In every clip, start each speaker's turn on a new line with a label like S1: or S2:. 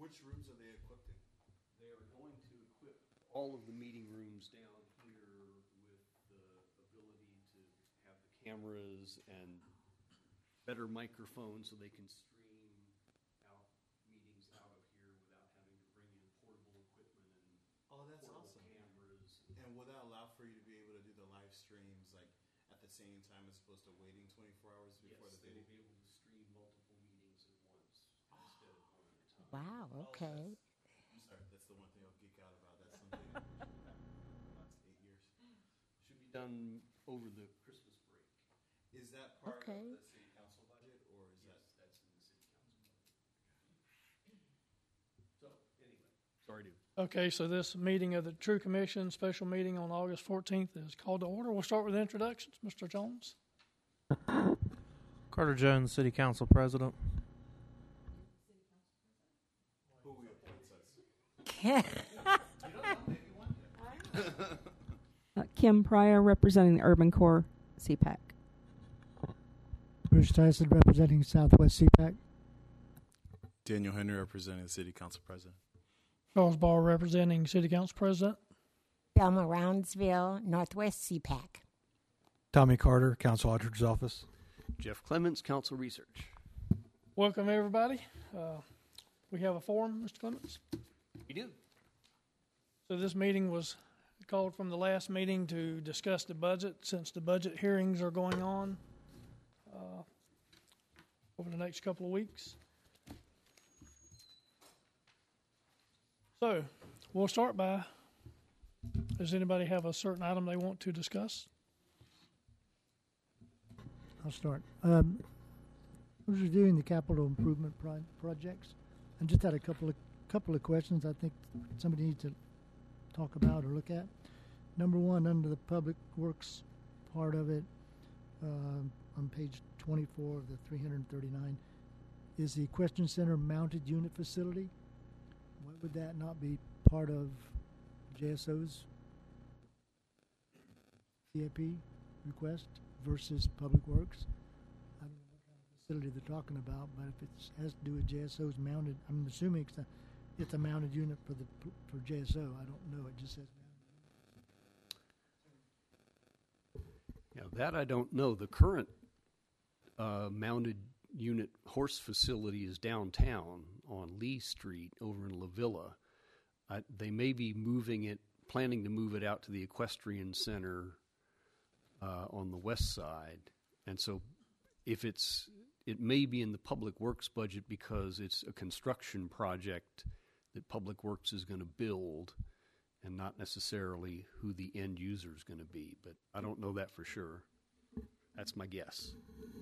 S1: Which rooms are they equipped in?
S2: They are going to equip all of the meeting rooms down here with the ability to have the cameras and better microphones so they can stream out meetings out of here without having to bring in portable equipment and
S1: Oh, that's
S2: portable
S1: awesome.
S2: cameras.
S1: And will that allow for you to be able to do the live streams like at the same time as opposed to waiting 24 hours before
S2: Yes,
S1: the
S2: they
S1: video?
S2: will be able to stream multiple meetings at once instead of one at a time.
S3: Wow, okay.
S1: I'm sorry, that's the one thing I'll geek out about. That's something unfortunately happened in the last 8 years.
S2: Should be done over the Christmas break.
S1: Is that part
S3: Okay.
S1: of the city council budget, or is
S2: Yes,
S1: that?
S2: that's in the city council budget. So, anyway, sorry to.
S4: Okay, so this meeting of the True Commission, special meeting on August 14th is called to order. We'll start with introductions. Mr. Jones.
S5: Carter Jones, City Council President.
S1: Who we appoint us?
S6: Kim Pryor, representing the Urban Core CPAC.
S7: Bruce Tyson, representing Southwest CPAC.
S8: Daniel Henry, representing the City Council President.
S4: Charles Barr, representing City Council President.
S3: Thelma Roundsville, Northwest CPAC.
S9: Tommy Carter, Council Auditor's Office.
S2: Jeff Clements, Council Research.
S4: Welcome, everybody. We have a forum, Mr. Clements.
S2: We do.
S4: So this meeting was called from the last meeting to discuss the budget, since the budget hearings are going on over the next couple of weeks. So we'll start by, does anybody have a certain item they want to discuss?
S7: I'll start. I was reviewing the capital improvement projects, and just had a couple of questions I think somebody needs to talk about or look at. Number one, under the public works part of it, on page 24 of the 339, is the Equestrian Center mounted unit facility. Why would that not be part of JSO's CIP request versus Public Works? I don't know what kind of facility they're talking about, but if it has to do with JSO's mounted, I'm assuming it's a mounted unit for JSO. I don't know. It just says mounted.
S2: Yeah, that I don't know. The current mounted unit horse facility is downtown on Lee Street over in La Villa. They may be planning to move it out to the Equestrian Center on the west side. And so it may be in the Public Works budget because it's a construction project that Public Works is going to build and not necessarily who the end user is going to be. But I don't know that for sure. That's my guess.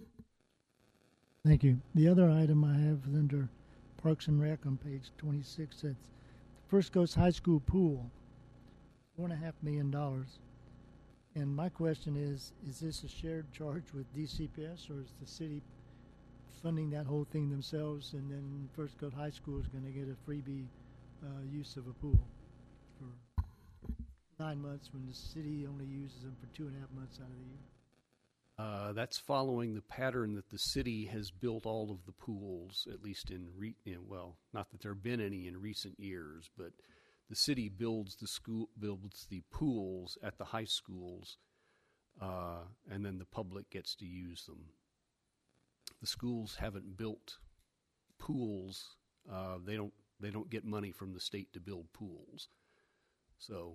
S7: Thank you. The other item I have is under Parks and Rec on page 26. It's the First Coast High School pool, $4.5 million. And my question is this a shared charge with DCPS, or is the city funding that whole thing themselves, and then First Coast High School is going to get a freebie use of a pool for 9 months when the city only uses them for 2.5 months out of the year?
S2: That's following the pattern that the city has built all of the pools, at least not that there have been any in recent years, but the city builds the pools at the high schools, and then the public gets to use them. The schools haven't built pools. They don't get money from the state to build pools. So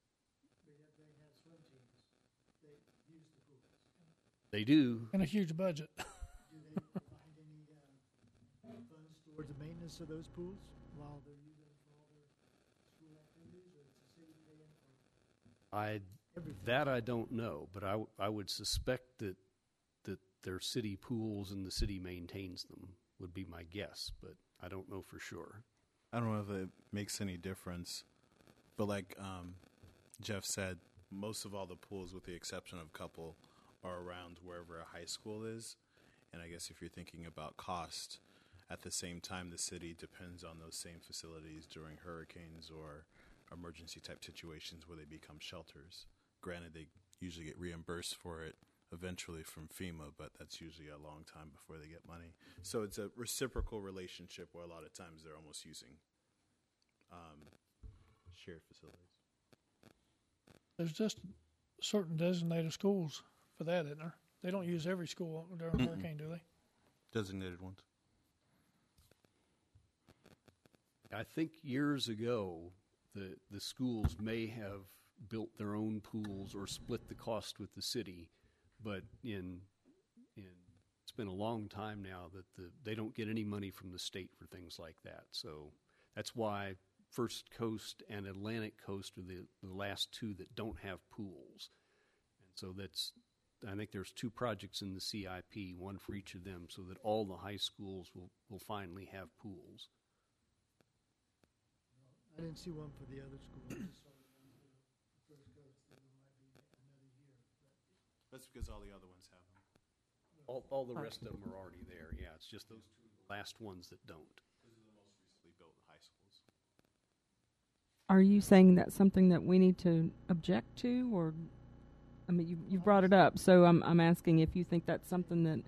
S2: they do.
S4: And a huge budget.
S7: Do they provide any funds towards the maintenance of those pools while they're using them for all their school activities, or is the city paying for everything?
S2: That I don't know, but I would suspect that they're city pools and the city maintains them would be my guess, but I don't know for sure.
S8: I don't know if it makes any difference, but like Jeff said, most of all the pools, with the exception of a couple, are around wherever a high school is. And I guess if you're thinking about cost, at the same time, the city depends on those same facilities during hurricanes or emergency type situations where they become shelters. Granted, they usually get reimbursed for it eventually from FEMA, but that's usually a long time before they get money. So it's a reciprocal relationship where a lot of times they're almost using shared facilities.
S4: There's just certain designated schools for that, isn't there? They don't use every school during a hurricane, do they?
S8: Designated ones.
S2: I think years ago, the schools may have built their own pools or split the cost with the city, but it's been a long time now that they don't get any money from the state for things like that. So that's why First Coast and Atlantic Coast are the last two that don't have pools. And so I think there's two projects in the CIP, one for each of them, so that all the high schools will finally have pools.
S7: I didn't see one for the other schools. I just saw the one for the First Coast. There might be another year.
S8: That's because all the other ones have them.
S2: All the rest of them are already there. Yeah, it's just those two last ones that don't.
S8: Those are the most recently built high schools.
S6: Are you saying that's something that we need to object to, or I mean, you brought it up, so I'm asking if you think that's something that.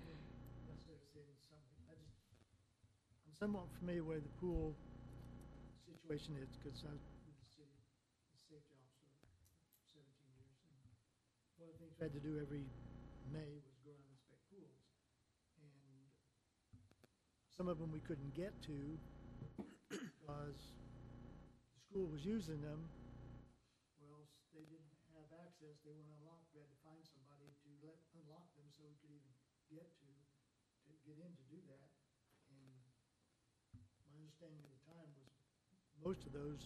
S7: I'm somewhat familiar with the pool situation is because I was with the city, the safety officer, 17 years. And one of the things we had to do every May was go around and inspect pools. And some of them we couldn't get to because the school was using them. Well, they didn't have access. They weren't unlocked. We had to find somebody to unlock them so we could even get in to do that. And my understanding at the time was most of those,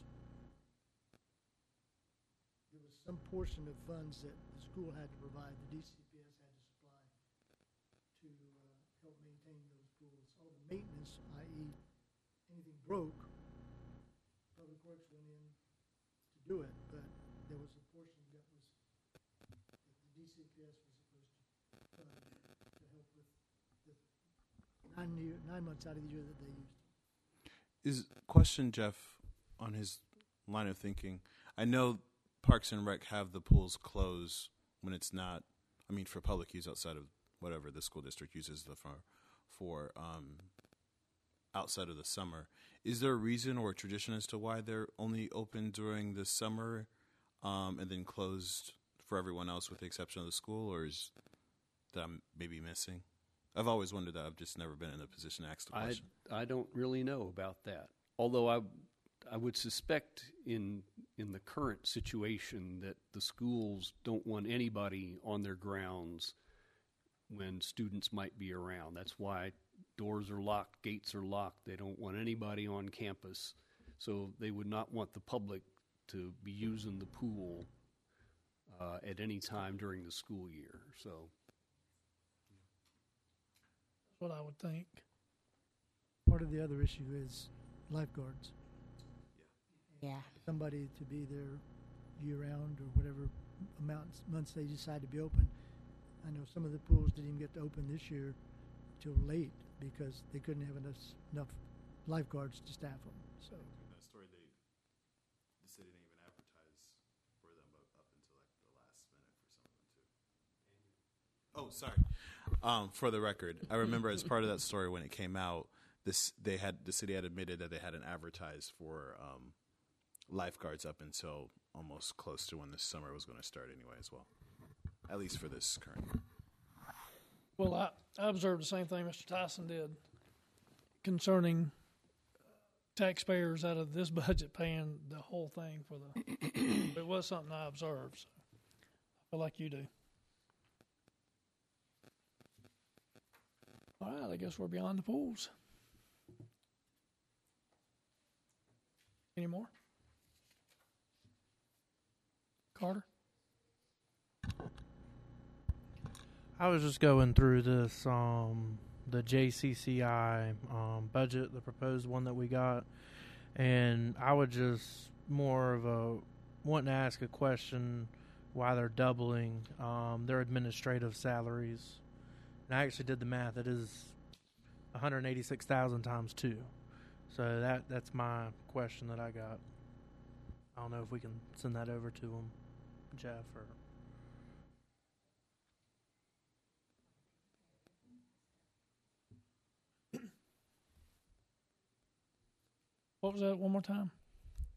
S7: there was some portion of funds that the school had to provide, the DCPS had to supply to help maintain those pools. All the maintenance, i.e. anything broke, Public Works went in to do it, but there was a portion that the DCPS was supposed to fund to help with the 9 months out of the year that they used.
S8: Question, Jeff, on his line of thinking. I know Parks and Rec have the pools closed when it's not, I mean, for public use outside of whatever the school district uses for outside of the summer. Is there a reason or a tradition as to why they're only open during the summer and then closed for everyone else with the exception of the school, or is that I'm maybe missing? I've always wondered that. I've just never been in a position to ask the question.
S2: I don't really know about that. Although I would suspect in the current situation that the schools don't want anybody on their grounds when students might be around. That's why doors are locked, gates are locked. They don't want anybody on campus. So they would not want the public to be using the pool at any time during the school year. So
S4: That's what I would think.
S7: Part of the other issue is lifeguards.
S3: Yeah.
S7: Somebody to be there year-round or whatever months they decide to be open. I know some of the pools didn't even get to open this year till late because they couldn't have enough lifeguards to staff them. So
S8: That story, the city didn't even advertise for them up until like the last minute for some of them too. Oh, sorry. For the record, I remember as part of that story when it came out, the city had admitted that they hadn't advertised for lifeguards up until almost close to when the summer was going to start anyway as well, at least for this current year.
S4: Well, I observed the same thing Mr. Tyson did concerning taxpayers out of this budget paying the whole thing for the. It was something I observed. So I feel like you do. All right, I guess we're beyond the pools. Any more? Carter?
S5: I was just going through this, the JCCI budget, the proposed one that we got, and I would just wanting to ask a question why they're doubling their administrative salaries. And I actually did the math. It is $186,000 times 2. So that's my question that I got. I don't know if we can send that over to them, Jeff, or.
S4: What was that one more time?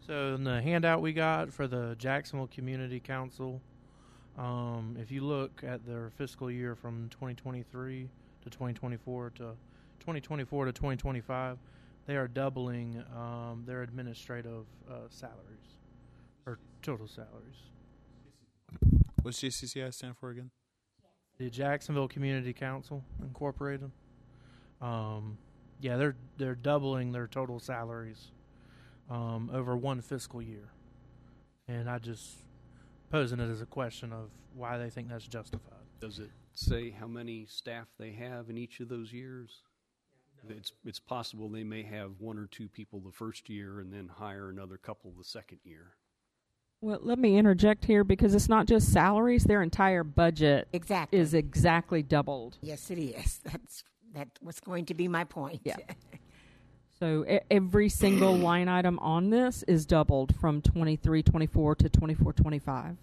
S5: So in the handout we got for the Jacksonville Community Council, if you look at their fiscal year from 2023 to 2024 to 2024 to 2025, they are doubling their administrative salaries or total salaries.
S8: What's JCCI stand for again?
S5: The Jacksonville Community Council Incorporated. Yeah, they're doubling their total salaries over one fiscal year, and I just posing it as a question of why they think that's justified.
S2: Does it say how many staff they have in each of those years? It's possible they may have one or two people the first year and then hire another couple the second year.
S6: Well, let me interject here because it's not just salaries; their entire budget
S3: Exactly.
S6: is exactly doubled.
S3: Yes, it is. That was going to be my point.
S6: Yeah. So every single line item on this is doubled from 23-24 to 24-25.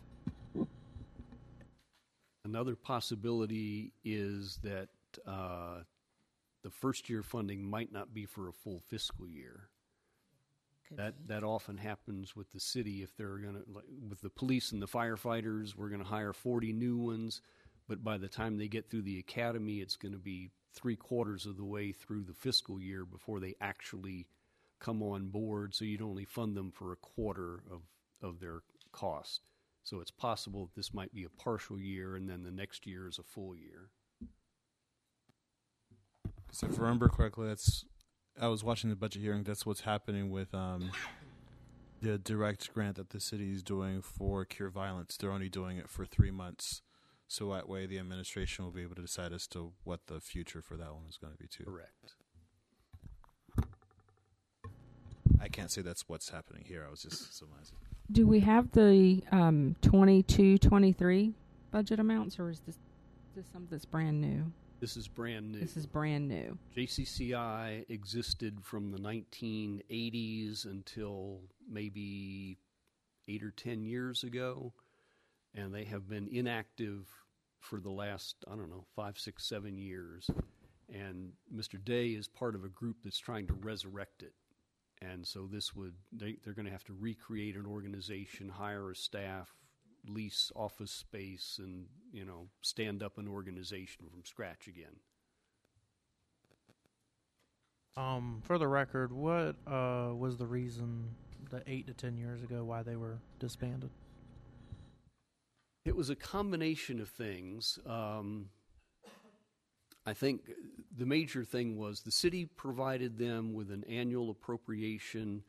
S2: Another possibility is that the first year funding might not be for a full fiscal year. That often happens with the city. If they're going to, with the police and the firefighters, we're going to hire 40 new ones, but by the time they get through the academy, it's going to be 3/4 of the way through the fiscal year before they actually come on board. So you'd only fund them for a quarter of their cost. So it's possible that this might be a partial year, and then the next year is a full year.
S8: So if I remember correctly, I was watching the budget hearing. That's what's happening with the direct grant that the city is doing for Cure Violence. They're only doing it for 3 months, so that way the administration will be able to decide as to what the future for that one is going to be too.
S2: Correct.
S8: I can't say that's what's happening here. I was just surmising.
S6: Do we have the 22-23 budget amounts, or is this something that's brand new?
S2: This is brand new.
S6: This is brand new.
S2: JCCI existed from the 1980s until maybe 8 or 10 years ago, and they have been inactive for the last, 5, 6, 7 years. And Mr. Day is part of a group that's trying to resurrect it. And so they're going to have to recreate an organization, hire a staff, lease office space, and stand up an organization from scratch again.
S5: For the record, what was the reason that 8 to 10 years ago why they were disbanded?
S2: It was a combination of things. I think the major thing was the city provided them with an annual appropriation.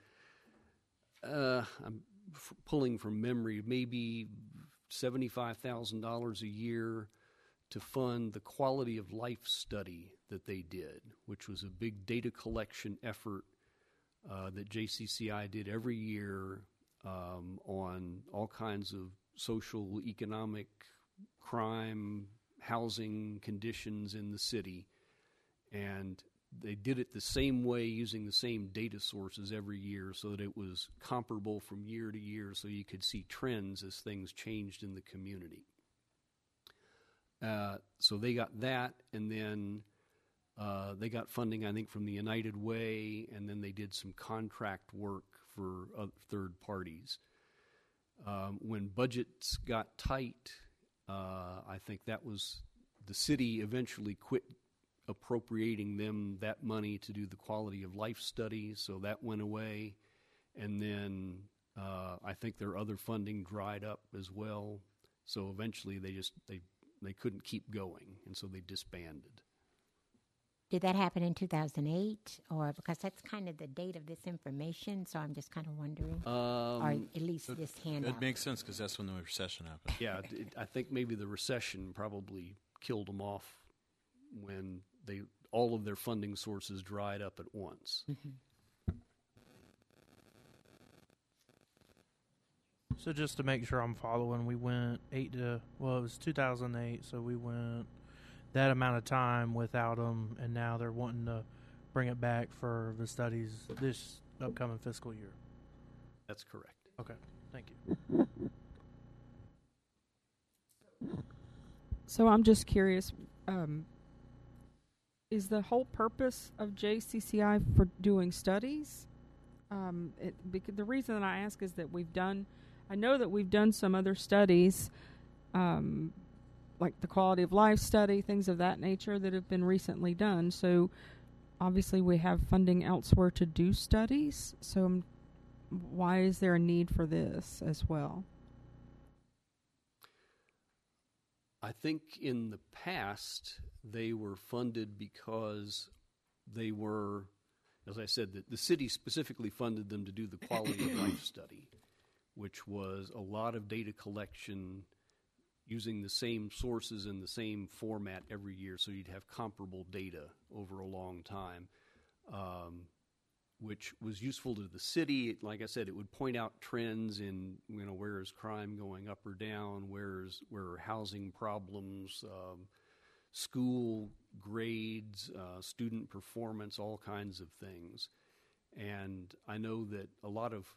S2: I'm pulling from memory, maybe $75,000 a year to fund the quality of life study that they did, which was a big data collection effort that JCCI did every year on all kinds of social, economic, crime, housing conditions in the city. And they did it the same way, using the same data sources every year, so that it was comparable from year to year, so you could see trends as things changed in the community. So they got that, and then they got funding, I think, from the United Way, and then they did some contract work for third parties. When budgets got tight, I think that was the city eventually quit appropriating them that money to do the quality of life study, so that went away. And then I think their other funding dried up as well. So eventually they couldn't keep going, and so they disbanded.
S3: Did that happen in 2008, or because that's kind of the date of this information? So I'm just kind of wondering, or at least this handout.
S8: It makes sense because that's when the recession happened.
S2: Yeah, I think maybe the recession probably killed them off when all of their funding sources dried up at once.
S3: Mm-hmm.
S5: So just to make sure I'm following, we went it was 2008, so we went that amount of time without them, and now they're wanting to bring it back for the studies this upcoming fiscal year.
S2: That's correct.
S5: Okay, thank you.
S6: So I'm just curious, is the whole purpose of JCCI for doing studies? The reason that I ask is that I know that we've done some other studies, like the quality of life study, things of that nature that have been recently done. So obviously we have funding elsewhere to do studies. So why is there a need for this as well?
S2: I think in the past they were funded because they were, as I said, the city specifically funded them to do the quality of life study, which was a lot of data collection using the same sources in the same format every year, so you'd have comparable data over a long time, which was useful to the city. Like I said, it would point out trends in, where is crime going up or down, where are housing problems, school grades, student performance, all kinds of things. And I know that a lot of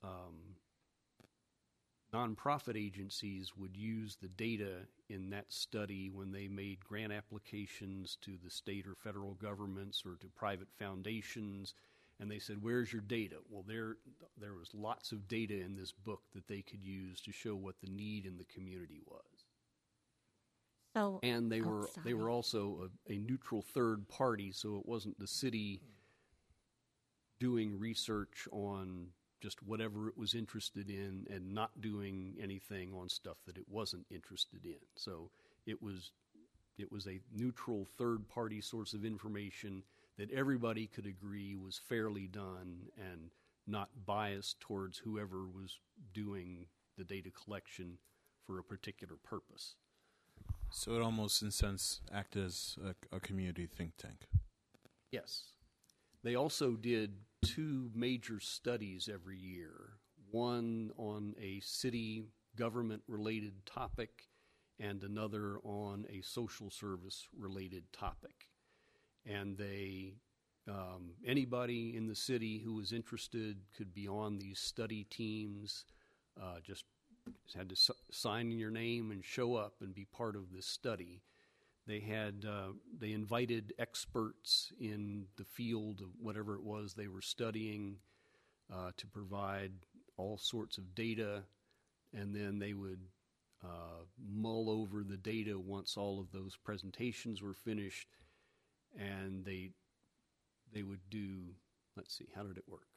S2: nonprofit agencies would use the data in that study when they made grant applications to the state or federal governments or to private foundations, and they said, "Where's your data?" Well, there was lots of data in this book that they could use to show what the need in the community was.
S3: So,
S2: and they were also a neutral third party, so it wasn't the city doing research on just whatever it was interested in and not doing anything on stuff that it wasn't interested in. So it was a neutral third-party source of information that everybody could agree was fairly done and not biased towards whoever was doing the data collection for a particular purpose.
S8: So it almost, in a sense, acted as a community think tank.
S2: Yes. They also did 2 major studies every year, one on a city government-related topic and another on a social service-related topic. And anybody in the city who was interested could be on these study teams, just had to sign in your name and show up and be part of this study. They invited experts in the field of whatever it was they were studying to provide all sorts of data, and then they would mull over the data once all of those presentations were finished, and they would do, let's see, how did it work?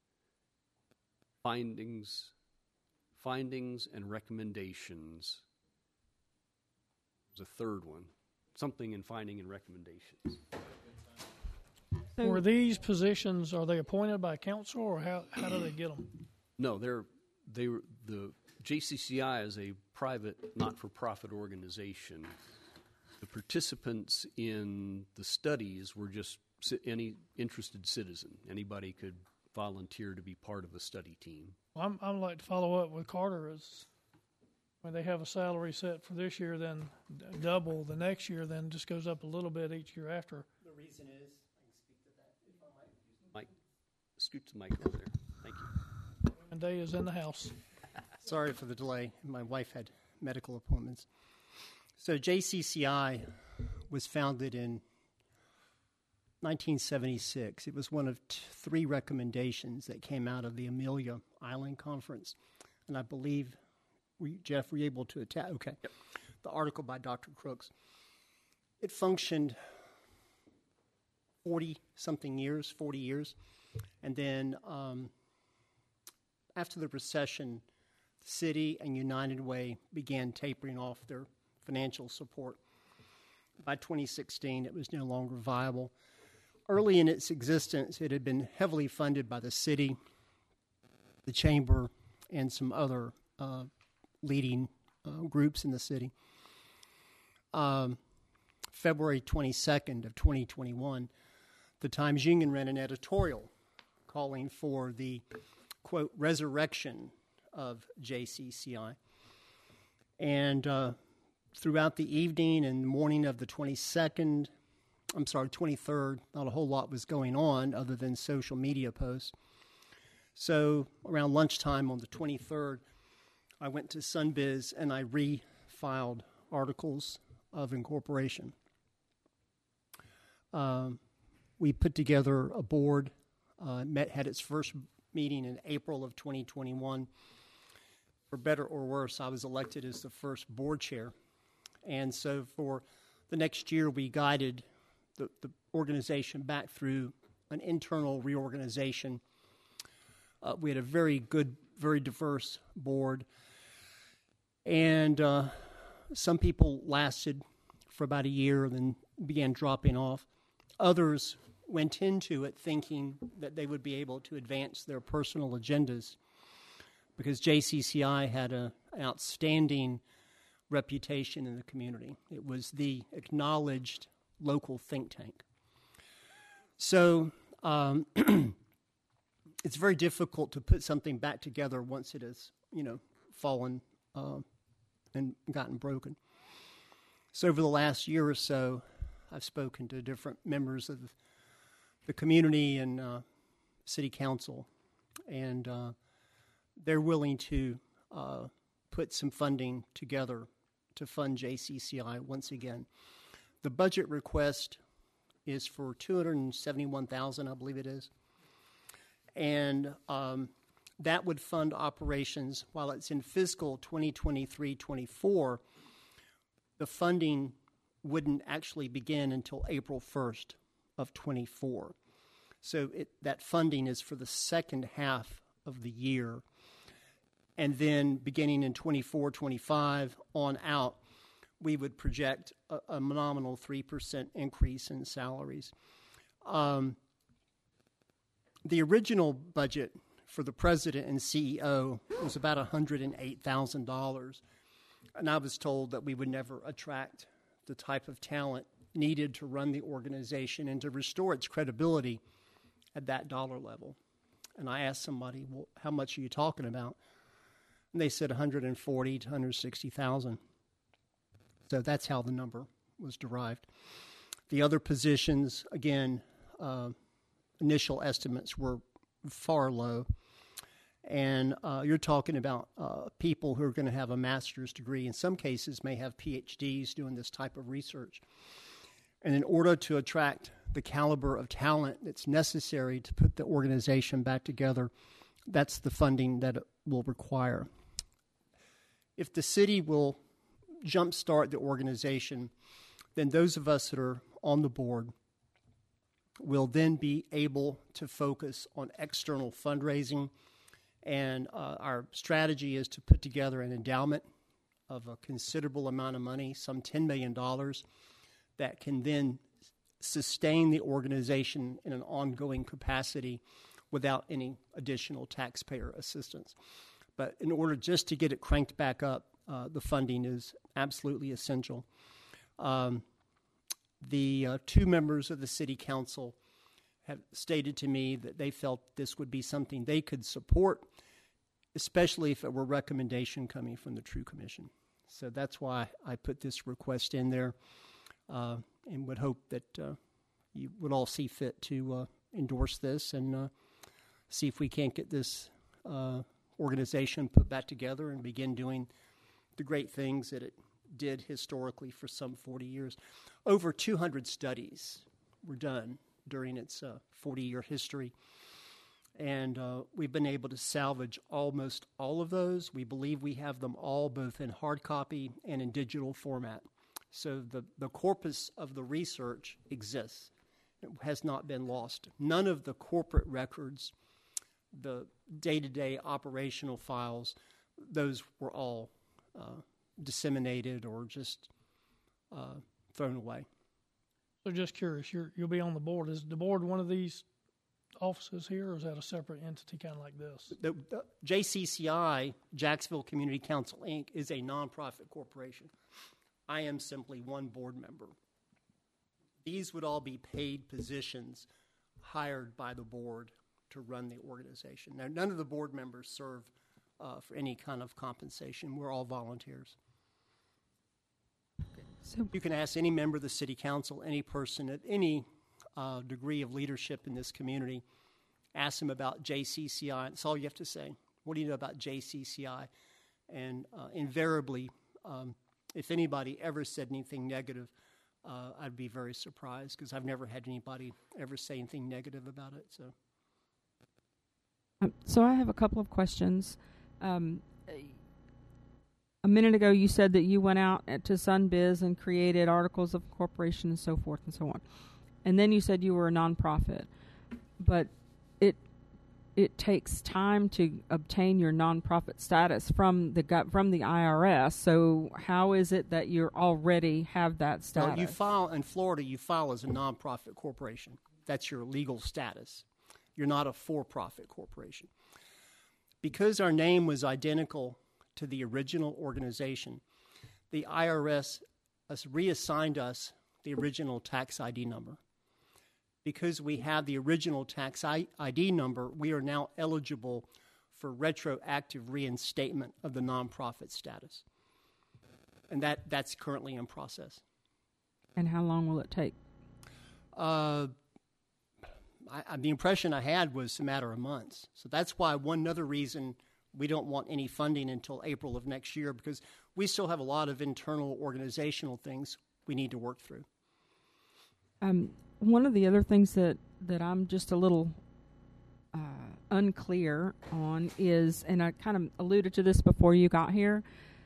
S2: Findings and recommendations. There's a third one. Something in finding and recommendations.
S4: So, were these positions, are they appointed by council, or how do they get them?
S2: No, the JCCI is a private, not-for-profit organization. The participants in the studies were just any interested citizen. Anybody could volunteer to be part of a study team.
S4: Well, I'd like to follow up with Carter. When they have a salary set for this year, then double the next year, then just goes up a little bit each year after.
S10: The reason is, I can speak to that if I might.
S2: Mike, scoot the mic over there. Thank you.
S4: And Day is in the house.
S10: Sorry for the delay. My wife had medical appointments. So JCCI was founded in 1976. It was one of 3 recommendations that came out of the Amelia Island Conference. And I believe, Jeff, were you able to attach? Okay.
S2: Yep.
S10: The article by Dr. Crooks. It functioned 40 years. And then after the recession, the city and United Way began tapering off their financial support. By 2016, it was no longer viable. Early in its existence, it had been heavily funded by the city, the chamber, and some other leading groups in the city. February 22nd of 2021, the Times-Union ran an editorial calling for the, quote, resurrection of JCCI. And throughout the evening and morning of the 23rd, not a whole lot was going on other than social media posts. So around lunchtime on the 23rd, I went to Sunbiz and I refiled articles of incorporation. We put together a board, had its first meeting in April of 2021. For better or worse, I was elected as the first board chair. And so for the next year, we guided the organization back through an internal reorganization. We had a very good, very diverse board. And some people lasted for about a year and then began dropping off. Others went into it thinking that they would be able to advance their personal agendas because JCCI had an outstanding reputation in the community. It was the acknowledged local think tank. So it's very difficult to put something back together once it has, fallen and gotten broken. So over the last year or so, I've spoken to different members of the community and city council, and they're willing to put some funding together to fund JCCI once again. The budget request is for $271,000, I believe it is, and that would fund operations while it's in fiscal 2023-24. The funding wouldn't actually begin until April 1st of 24. So that funding is for the second half of the year. And then beginning in 24-25 on out, we would project a nominal 3% increase in salaries. The original budget for the president and CEO was about $108,000. And I was told that we would never attract the type of talent needed to run the organization and to restore its credibility at that dollar level. And I asked somebody, well, how much are you talking about? And they said $140,000 to $160,000. So that's how the number was derived. The other positions, again, initial estimates were far low. And you're talking about people who are going to have a master's degree, in some cases may have PhDs doing this type of research. And in order to attract the caliber of talent that's necessary to put the organization back together, that's the funding that it will require. If the city will jumpstart the organization, then those of us that are on the board will then be able to focus on external fundraising. And our strategy is to put together an endowment of a considerable amount of money, some $10 million, that can then sustain the organization in an ongoing capacity without any additional taxpayer assistance. But in order just to get it cranked back up, the funding is absolutely essential. The two members of the city council have stated to me that they felt this would be something they could support, especially if it were a recommendation coming from the True Commission. So that's why I put this request in there, and would hope that you would all see fit to endorse this and see if we can't get this organization put back together and begin doing the great things that it did historically for some 40 years. Over 200 studies were done during its 40-year history. And we've been able to salvage almost all of those. We believe we have them all both in hard copy and in digital format. So the corpus of the research exists. It has not been lost. None of the corporate records, the day-to-day operational files, those were all disseminated or just thrown away.
S4: So just curious, you'll be on the board. Is the board one of these offices here, or is that a separate entity kind of like this?
S10: The JCCI, Jacksonville Community Council, Inc., is a nonprofit corporation. I am simply one board member. These would all be paid positions hired by the board to run the organization. Now, none of the board members serve for any kind of compensation. We're all volunteers. So you can ask any member of the city council, any person at any degree of leadership in this community, ask them about JCCI. That's all you have to say. What do you know about JCCI? And invariably, if anybody ever said anything negative, I'd be very surprised because I've never had anybody ever say anything negative about it. So,
S6: So I have a couple of questions. A minute ago, you said that you went out to SunBiz and created articles of incorporation and so forth and so on. And then you said you were a nonprofit. But it takes time to obtain your nonprofit status from the IRS. So how is it that you already have that status?
S10: Well, you file in Florida. You file as a nonprofit corporation. That's your legal status. You're not a for-profit corporation. Because our name was identical to the original organization, the IRS has reassigned us the original tax ID number. Because we have the original tax ID number, we are now eligible for retroactive reinstatement of the nonprofit status. And that's currently in process.
S6: And how long will it take?
S10: The impression I had was a matter of months. So that's why one other reason we don't want any funding until April of next year, because we still have a lot of internal organizational things we need to work through.
S6: One of the other things that I'm just a little unclear on is, and I kind of alluded to this before you got here,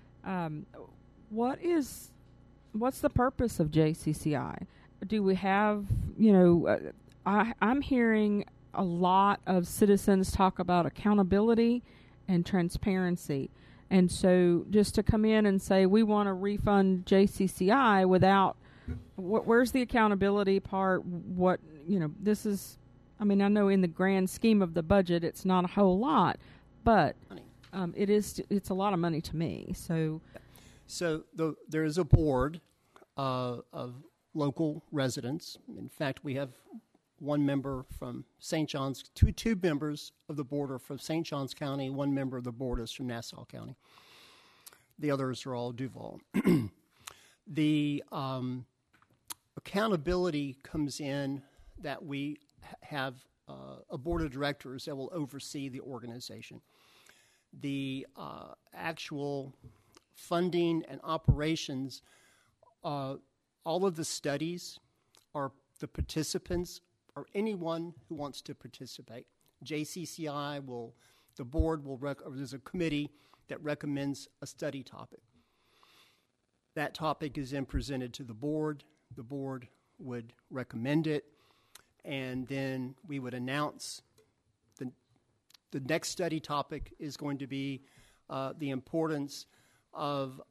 S6: what's the purpose of JCCI? Do we have, I'm hearing a lot of citizens talk about accountability and transparency. And so just to come in and say we want to refund JCCI without where's the accountability part? This is, I know in the grand scheme of the budget, it's not a whole lot, but it's a lot of money to me. So
S10: there is a board of local residents. In fact, we have one member from St. John's, two members of the board are from St. John's County, one member of the board is from Nassau County. The others are all Duval. The accountability comes in that we have a board of directors that will oversee the organization. The actual funding and operations, all of the studies are the participants or anyone who wants to participate. JCCI the board will, there's a committee that recommends a study topic. That topic is then presented to the board. The board would recommend it, and then we would announce the next study topic is going to be the importance of,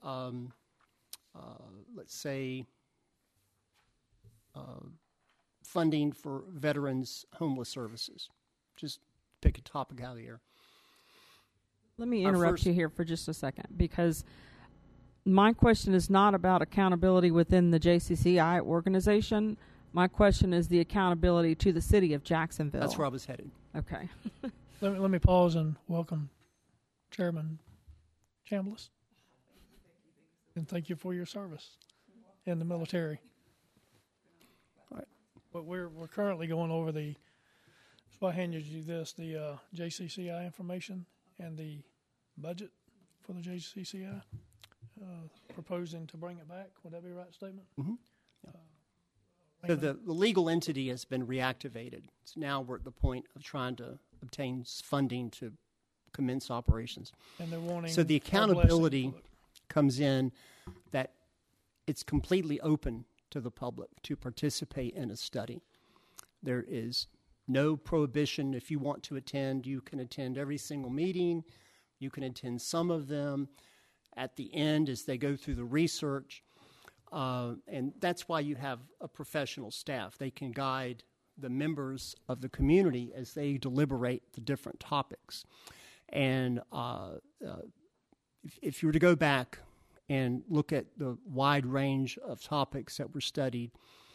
S10: let's say, funding for veterans homeless services. Just pick a topic out of the air.
S6: Let me interrupt you here for just a second, because my question is not about accountability within the JCCI organization. My question is the accountability to the city of Jacksonville.
S10: That's where I was headed.
S6: Okay.
S4: Let me pause and welcome Chairman Chambliss. And thank you for your service in the military. All right. But we're currently going over so I handed you this, the JCCI information and the budget for the JCCI. Proposing to bring it back. Would that be a right statement?
S10: Mm-hmm. Yeah. So the legal entity has been reactivated. So now we're at the point of trying to obtain funding to commence operations.
S4: And they're wanting.
S10: So the accountability comes in that it's completely open to the public to participate in a study. There is no prohibition. If you want to attend, you can attend every single meeting. You can attend some of them. At the end, as they go through the research, and that's why you have a professional staff. They can guide the members of the community as they deliberate the different topics. And if you were to go back and look at the wide range of topics that were studied,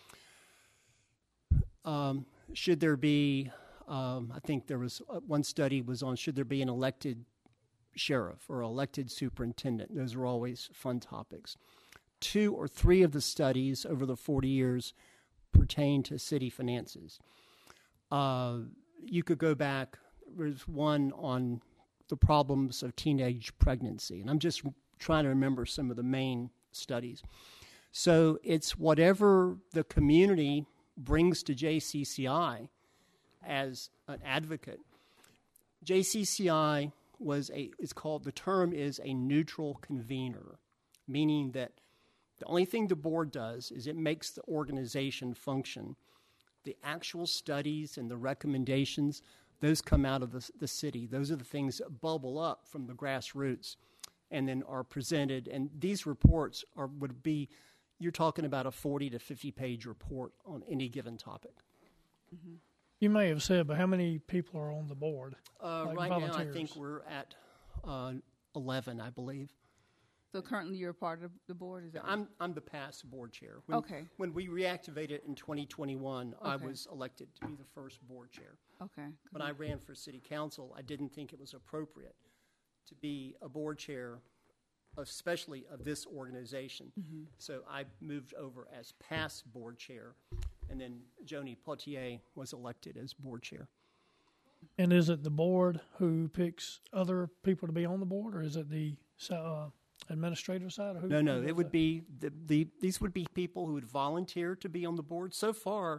S10: should there be, I think there was one study was on should there be an elected sheriff or elected superintendent. Those are always fun topics. 2 or 3 of the studies over the 40 years pertain to city finances. You could go back. There's one on the problems of teenage pregnancy, and I'm just trying to remember some of the main studies. So it's whatever the community brings to JCCI as an advocate. JCCI the term is a neutral convener, meaning that the only thing the board does is it makes the organization function. The actual studies and the recommendations, those come out of the city. Those are the things that bubble up from the grassroots and then are presented. And these reports would be, you're talking about a 40 to 50 page report on any given topic.
S4: Mm-hmm. You may have said, but how many people are on the board?
S10: Right now, I think we're at 11, I believe.
S11: So currently, you're a part of the board. Is that
S10: I'm the past board chair. When we reactivated in 2021, I was elected to be the first board chair.
S11: Okay.
S10: When I ran for city council, I didn't think it was appropriate to be a board chair, especially of this organization. Mm-hmm. So I moved over as past board chair, and then Joni Poitier was elected as board chair.
S4: And is it the board who picks other people to be on the board, or is it the administrative side? Or
S10: No. It would be these would be people who would volunteer to be on the board. So far,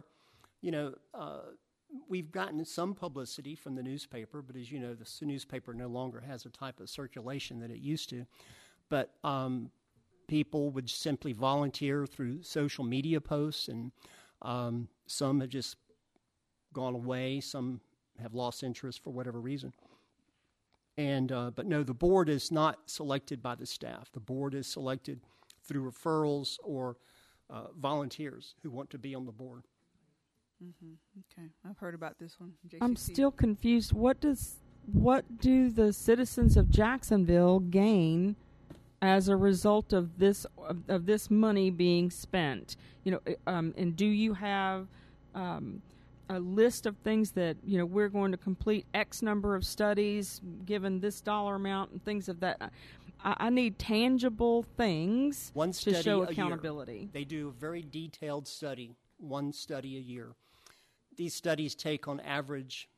S10: we've gotten some publicity from the newspaper, but as you know, the newspaper no longer has a type of circulation that it used to. But people would simply volunteer through social media posts, and some have just gone away. Some have lost interest for whatever reason. And but no, the board is not selected by the staff. The board is selected through referrals or volunteers who want to be on the board.
S11: Mm-hmm. Okay, I've heard about this one. JCC.
S6: I'm still confused. What do the citizens of Jacksonville gain as a result of this money being spent? And do you have a list of things that we're going to complete X number of studies given this dollar amount and things of that? I need tangible things to show accountability.
S10: They do a very detailed study, one study a year. These studies take on average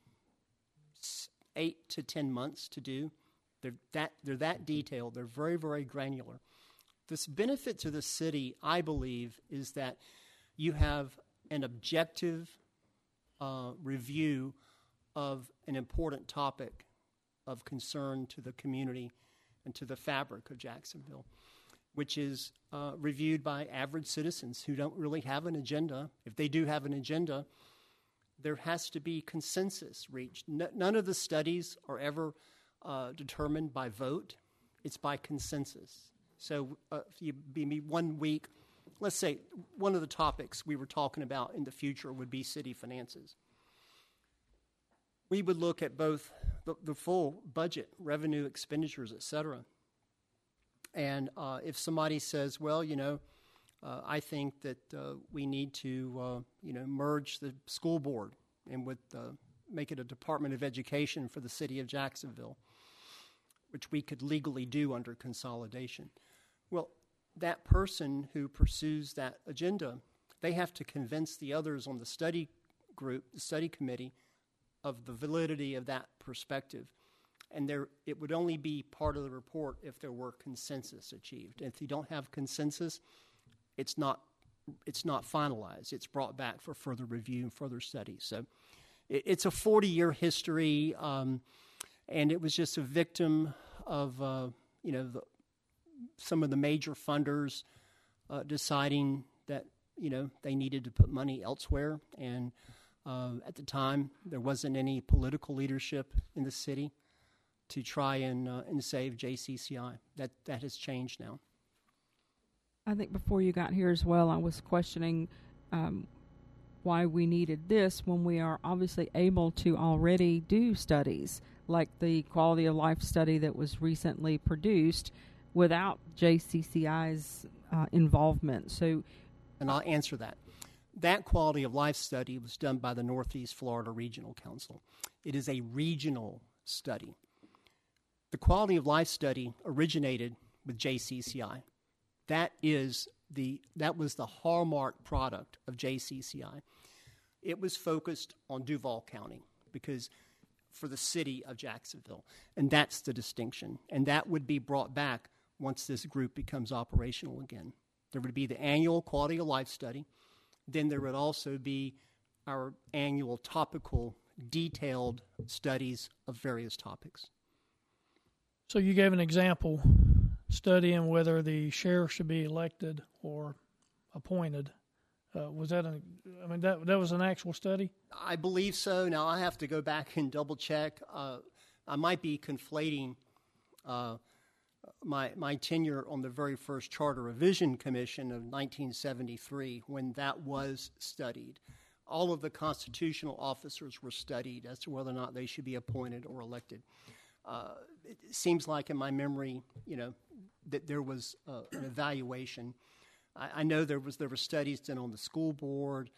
S10: 8 to 10 months to do. They're that detailed. They're very, very granular. This benefit to the city, I believe, is that you have an objective review of an important topic of concern to the community and to the fabric of Jacksonville, which is reviewed by average citizens who don't really have an agenda. If they do have an agenda, there has to be consensus reached. None of the studies are ever determined by vote. It's by consensus. So if you be me 1 week, let's say one of the topics we were talking about in the future would be city finances. We would look at both the full budget, revenue, expenditures, et cetera. And if somebody says, well, I think that we need to, merge the school board and make it a Department of Education for the city of Jacksonville, which we could legally do under consolidation. Well, that person who pursues that agenda, they have to convince the others on the study group, the study committee, of the validity of that perspective. And it would only be part of the report if there were consensus achieved. And if you don't have consensus, it's not finalized. It's brought back for further review and further study. So it's a 40-year history, and it was just a victim of some of the major funders deciding that they needed to put money elsewhere. And at the time, there wasn't any political leadership in the city to try and save JCCI. That has changed now.
S6: I think before you got here as well, I was questioning why we needed this when we are obviously able to already do studies like the quality of life study that was recently produced without JCCI's involvement.
S10: And I'll answer that. That quality of life study was done by the Northeast Florida Regional Council. It is a regional study. The quality of life study originated with JCCI. That was the hallmark product of JCCI. It was focused on Duval County because for the city of Jacksonville, and that's the distinction. And that would be brought back once this group becomes operational again. There would be the annual quality of life study. Then there would also be our annual topical detailed studies of various topics.
S4: So you gave an example, studying whether the sheriff should be elected or appointed. Was that that was an actual study?
S10: I believe so. Now I have to go back and double check. I might be conflating my tenure on the very first Charter Revision Commission of 1973 when that was studied. All of the constitutional officers were studied as to whether or not they should be appointed or elected. It seems like in my memory, that there was an evaluation. I know there were studies done on the school board,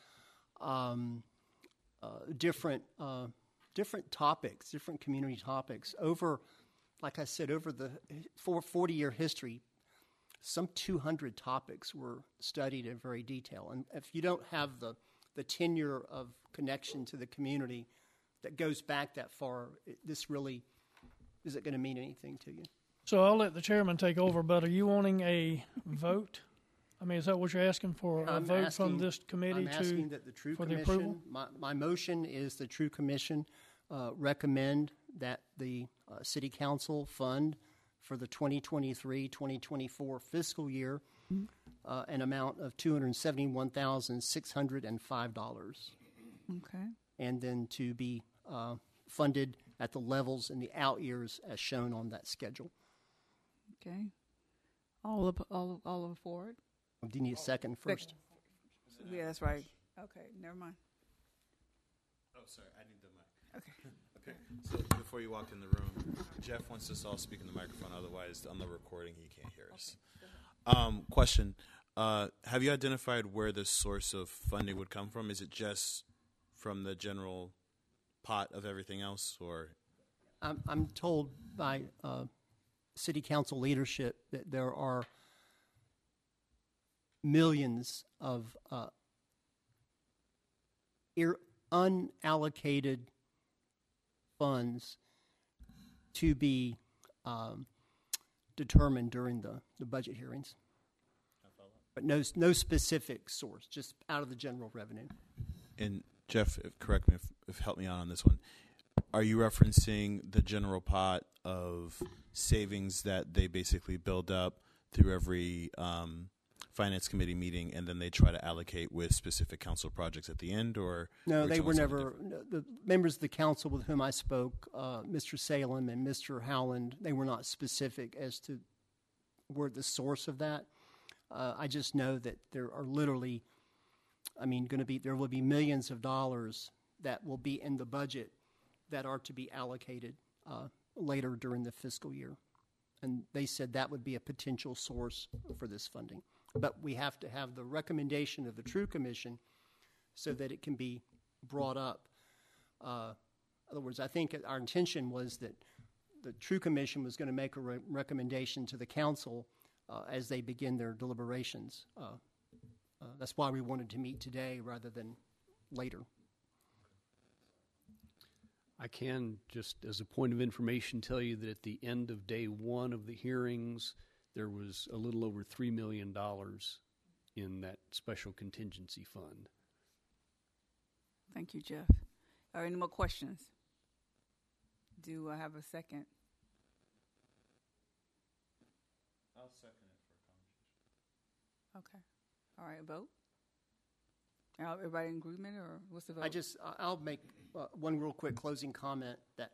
S10: different topics, different community topics. Like I said, over the 40-year history, some 200 topics were studied in very detail. And if you don't have the tenure of connection to the community that goes back that far, this really isn't going to mean anything to you.
S4: So I'll let the chairman take over, but are you wanting a vote? I mean, is that what you're asking for, a vote from this committee
S10: I'm asking that the True
S4: for the
S10: Commission,
S4: approval?
S10: My motion is the True Commission recommend that the City Council fund for the 2023-2024 fiscal year an amount of $271,605.
S11: Okay.
S10: And then to be funded at the levels in the out years as shown on that schedule.
S11: Okay. All for it?
S10: Do you need a second first?
S11: Yeah, that's right. Okay, never mind.
S1: Oh, sorry, I need the mic.
S11: Okay.
S1: Okay, so before you walk in the room, Jeff wants us all to speak in the microphone, otherwise on the recording he can't hear us. Question, have you identified where the source of funding would come from? Is it just from the general pot of everything else, or?
S10: I'm told by City Council leadership that there are millions of unallocated funds to be determined during the budget hearings. But no specific source, just out of the general revenue.
S1: And Jeff, correct me if help me out on this one. Are you referencing the general pot of savings that they basically build up through every finance committee meeting, and then they try to allocate with specific council projects at the end, or?
S10: No, they were never. The members of the council with whom I spoke, Mr. Salem and Mr. Howland, they were not specific as to where the source of that. I just know that there are literally, there will be millions of dollars that will be in the budget that are to be allocated later during the fiscal year. And they said that would be a potential source for this funding. But we have to have the recommendation of the True Commission so that it can be brought up. In other words, I think our intention was that the True Commission was going to make a recommendation to the council as they begin their deliberations. That's why we wanted to meet today rather than later.
S2: I can, just as a point of information, tell you that at the end of day one of the hearings, there was a little over $3 million in that special contingency fund.
S11: Thank you, Jeff. Are any more questions? Do I have a second?
S1: I'll second it for a conversation.
S11: Okay. All right, vote. Everybody in agreement, or what's the vote?
S10: I'll make one real quick closing comment that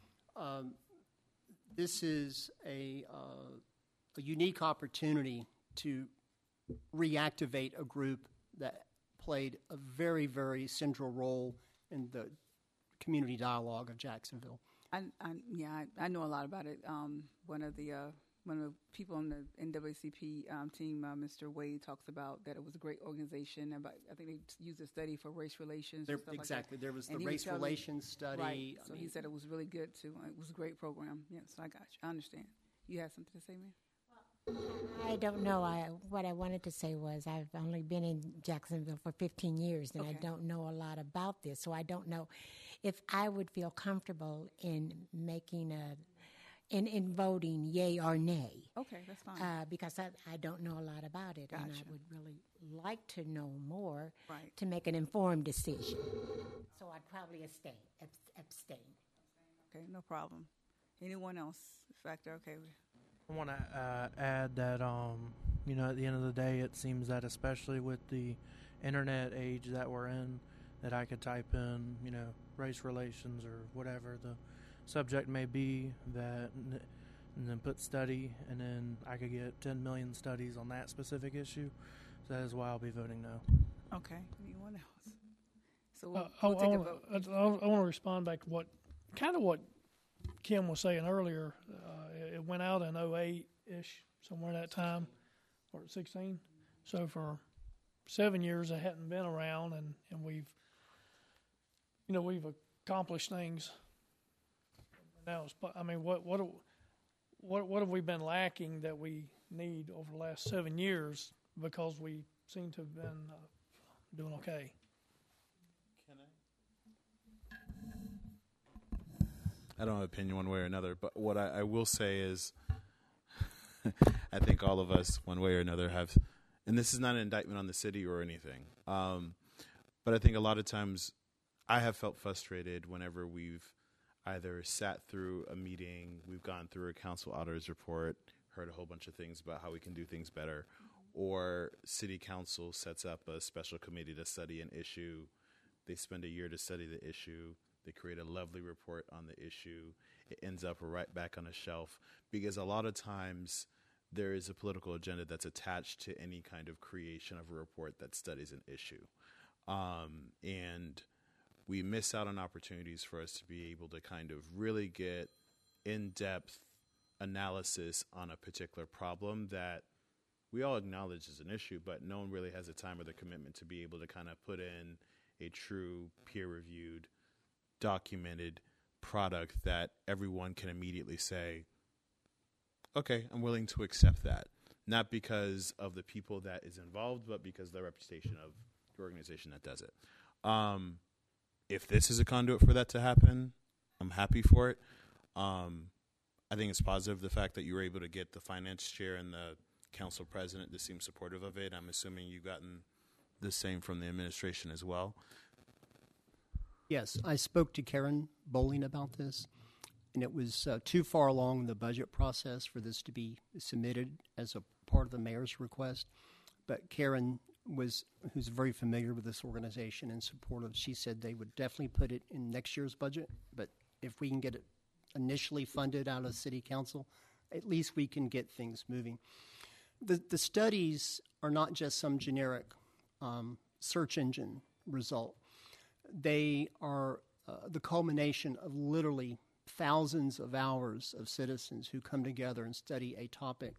S10: this is a unique opportunity to reactivate a group that played a very, very central role in the community dialogue of Jacksonville.
S11: I know a lot about it. One of the people on the NAACP team, Mr. Wade, talks about that it was a great organization. I think they used a study for race relations.
S10: Exactly.
S11: Like
S10: there was the race relations study.
S11: Right. So he said it was really good, too. It was a great program. Yes, I got you. I understand. You had something to say, ma'am?
S3: I don't know. What I wanted to say was I've only been in Jacksonville for 15 years, and I don't know a lot about this. So I don't know if I would feel comfortable in making in voting yay or nay.
S11: Okay, that's fine.
S3: Because I don't know a lot about it, and I
S11: Gotcha.
S3: would really like to know more
S11: Right.
S3: to make an informed decision. So I'd probably abstain.
S11: Okay, no problem. Anyone else? Factor? Okay.
S5: I want to add that, at the end of the day, it seems that especially with the internet age that we're in, that I could type in, race relations or whatever the subject may be, and then put study, and then I could get 10 million studies on that specific issue. So that is why I'll be voting no.
S11: Okay. Anyone else? So we'll take a vote.
S4: I want to respond back to what Kim was saying earlier. It went out in 08-ish, somewhere in that time, or 16. So for 7 years, it hadn't been around, and we've accomplished things. Now, what have we been lacking that we need over the last 7 years? Because we seem to have been doing okay.
S1: I don't have an opinion one way or another, but what I will say is I think all of us, one way or another, have, and this is not an indictment on the city or anything, but I think a lot of times I have felt frustrated whenever we've either sat through a meeting, we've gone through a council auditor's report, heard a whole bunch of things about how we can do things better, or city council sets up a special committee to study an issue. They spend a year to study the issue. They create a lovely report on the issue. It ends up right back on a shelf because a lot of times there is a political agenda that's attached to any kind of creation of a report that studies an issue. And we miss out on opportunities for us to be able to kind of really get in-depth analysis on a particular problem that we all acknowledge is an issue, but no one really has the time or the commitment to be able to kind of put in a true peer-reviewed, documented product that everyone can immediately say, okay, I'm willing to accept that. Not because of the people that is involved, but because of the reputation of the organization that does it. If this is a conduit for that to happen, I'm happy for it. I think it's positive the fact that you were able to get the finance chair and the council president to seem supportive of it. I'm assuming you've gotten the same from the administration as well.
S10: Yes, I spoke to Karen Bowling about this, and it was too far along in the budget process for this to be submitted as a part of the mayor's request. But Karen who's very familiar with this organization and supportive, she said they would definitely put it in next year's budget. But if we can get it initially funded out of city council, at least we can get things moving. The studies are not just some generic search engine result. They are the culmination of literally thousands of hours of citizens who come together and study a topic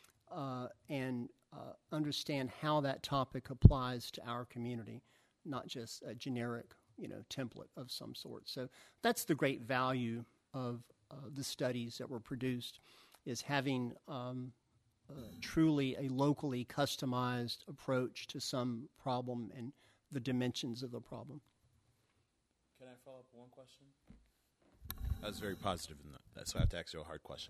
S10: and understand how that topic applies to our community, not just a generic, template of some sort. So that's the great value of the studies that were produced, is having truly a locally customized approach to some problem and the dimensions of the problem.
S1: Can I follow up with one question? That was very positive, so I have to ask you a hard question.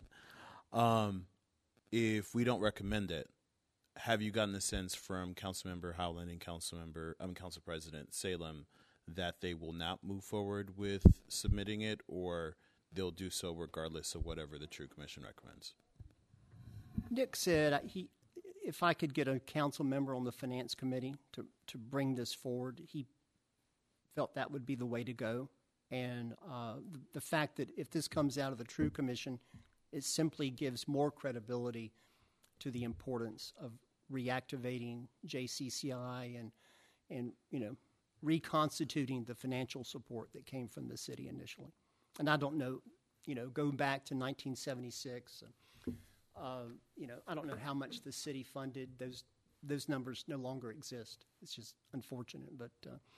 S1: If we don't recommend it, have you gotten the sense from Councilmember Howland and Council President Salem that they will not move forward with submitting it, or they'll do so regardless of whatever the True Commission recommends?
S10: Nick said if I could get a council member on the finance committee to bring this forward, he felt that would be the way to go. And the fact that if this comes out of the True Commission, it simply gives more credibility to the importance of reactivating JCCI and reconstituting the financial support that came from the city initially. And I don't know, going back to 1976, I don't know how much the city funded. Those numbers no longer exist. It's just unfortunate. But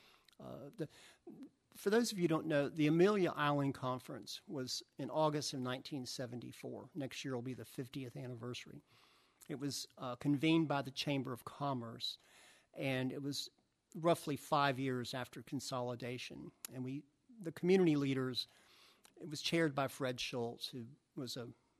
S10: for those of you who don't know, the Amelia Island Conference was in August of 1974. Next year will be the 50th anniversary. It was convened by the Chamber of Commerce, and it was roughly 5 years after consolidation. And the community leaders, it was chaired by Fred Schultz, who was a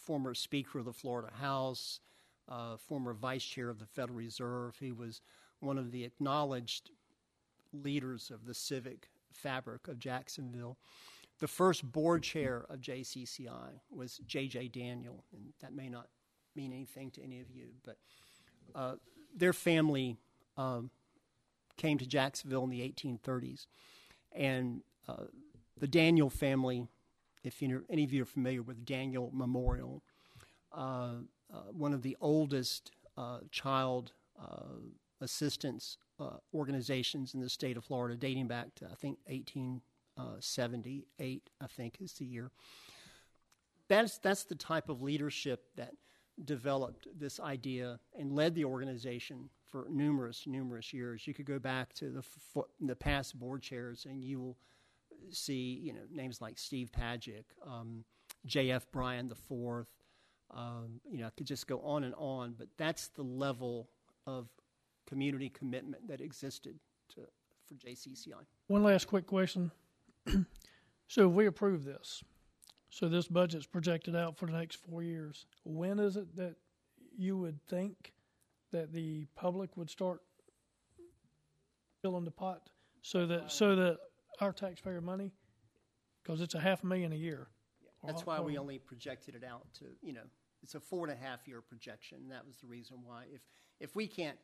S10: former Speaker of the Florida House, former Vice Chair of the Federal Reserve. He was one of the acknowledged leaders of the civic fabric of Jacksonville. The first board chair of JCCI was J.J. Daniel, and that may not mean anything to any of you, but their family came to Jacksonville in the 1830s. And the Daniel family, if any of you are familiar with Daniel Memorial, one of the oldest child assistance organizations in the state of Florida, dating back to, I think, 1878, I think is the year. That's the type of leadership that developed this idea and led the organization for numerous years. You could go back to the past board chairs, and you will see names like Steve Padgick, J.F. Bryan IV. I could just go on and on, but that's the level of community commitment that existed for JCCI.
S4: One last quick question. So if we approve this, so this budget's projected out for the next 4 years, when is it that you would think that the public would start filling the pot so that our taxpayer money, because it's $500,000 a year.
S10: That's why we only projected it out to, it's a 4.5-year projection. That was the reason why. If we can't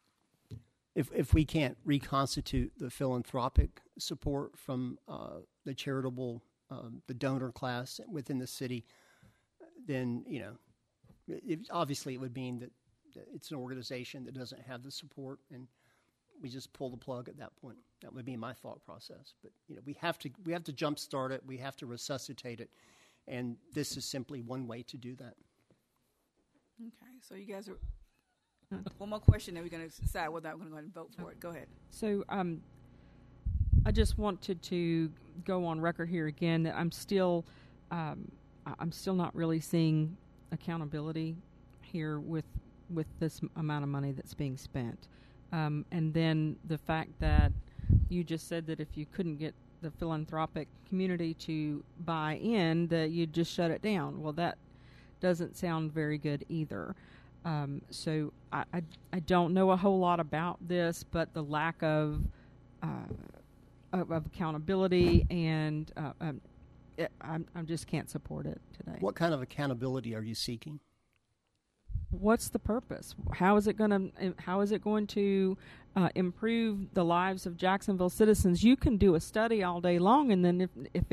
S10: reconstitute the philanthropic support from the charitable, the donor class within the city, then obviously it would mean that it's an organization that doesn't have the support, and we just pull the plug at that point. That would be my thought process. But we have to jumpstart it. We have to resuscitate it, and this is simply one way to do that.
S11: Okay, so you guys are. One more question, then we're going to decide whether I'm going to go ahead and vote for it. Go ahead.
S6: So I just wanted to go on record here again that I'm still not really seeing accountability here with this amount of money that's being spent. And then the fact that you just said that if you couldn't get the philanthropic community to buy in, that you'd just shut it down. Well, that doesn't sound very good either. So I don't know a whole lot about this, but the lack of accountability and I just can't support it today.
S10: What kind of accountability are you seeking?
S6: What's the purpose? How is it going to improve the lives of Jacksonville citizens? You can do a study all day long, and then if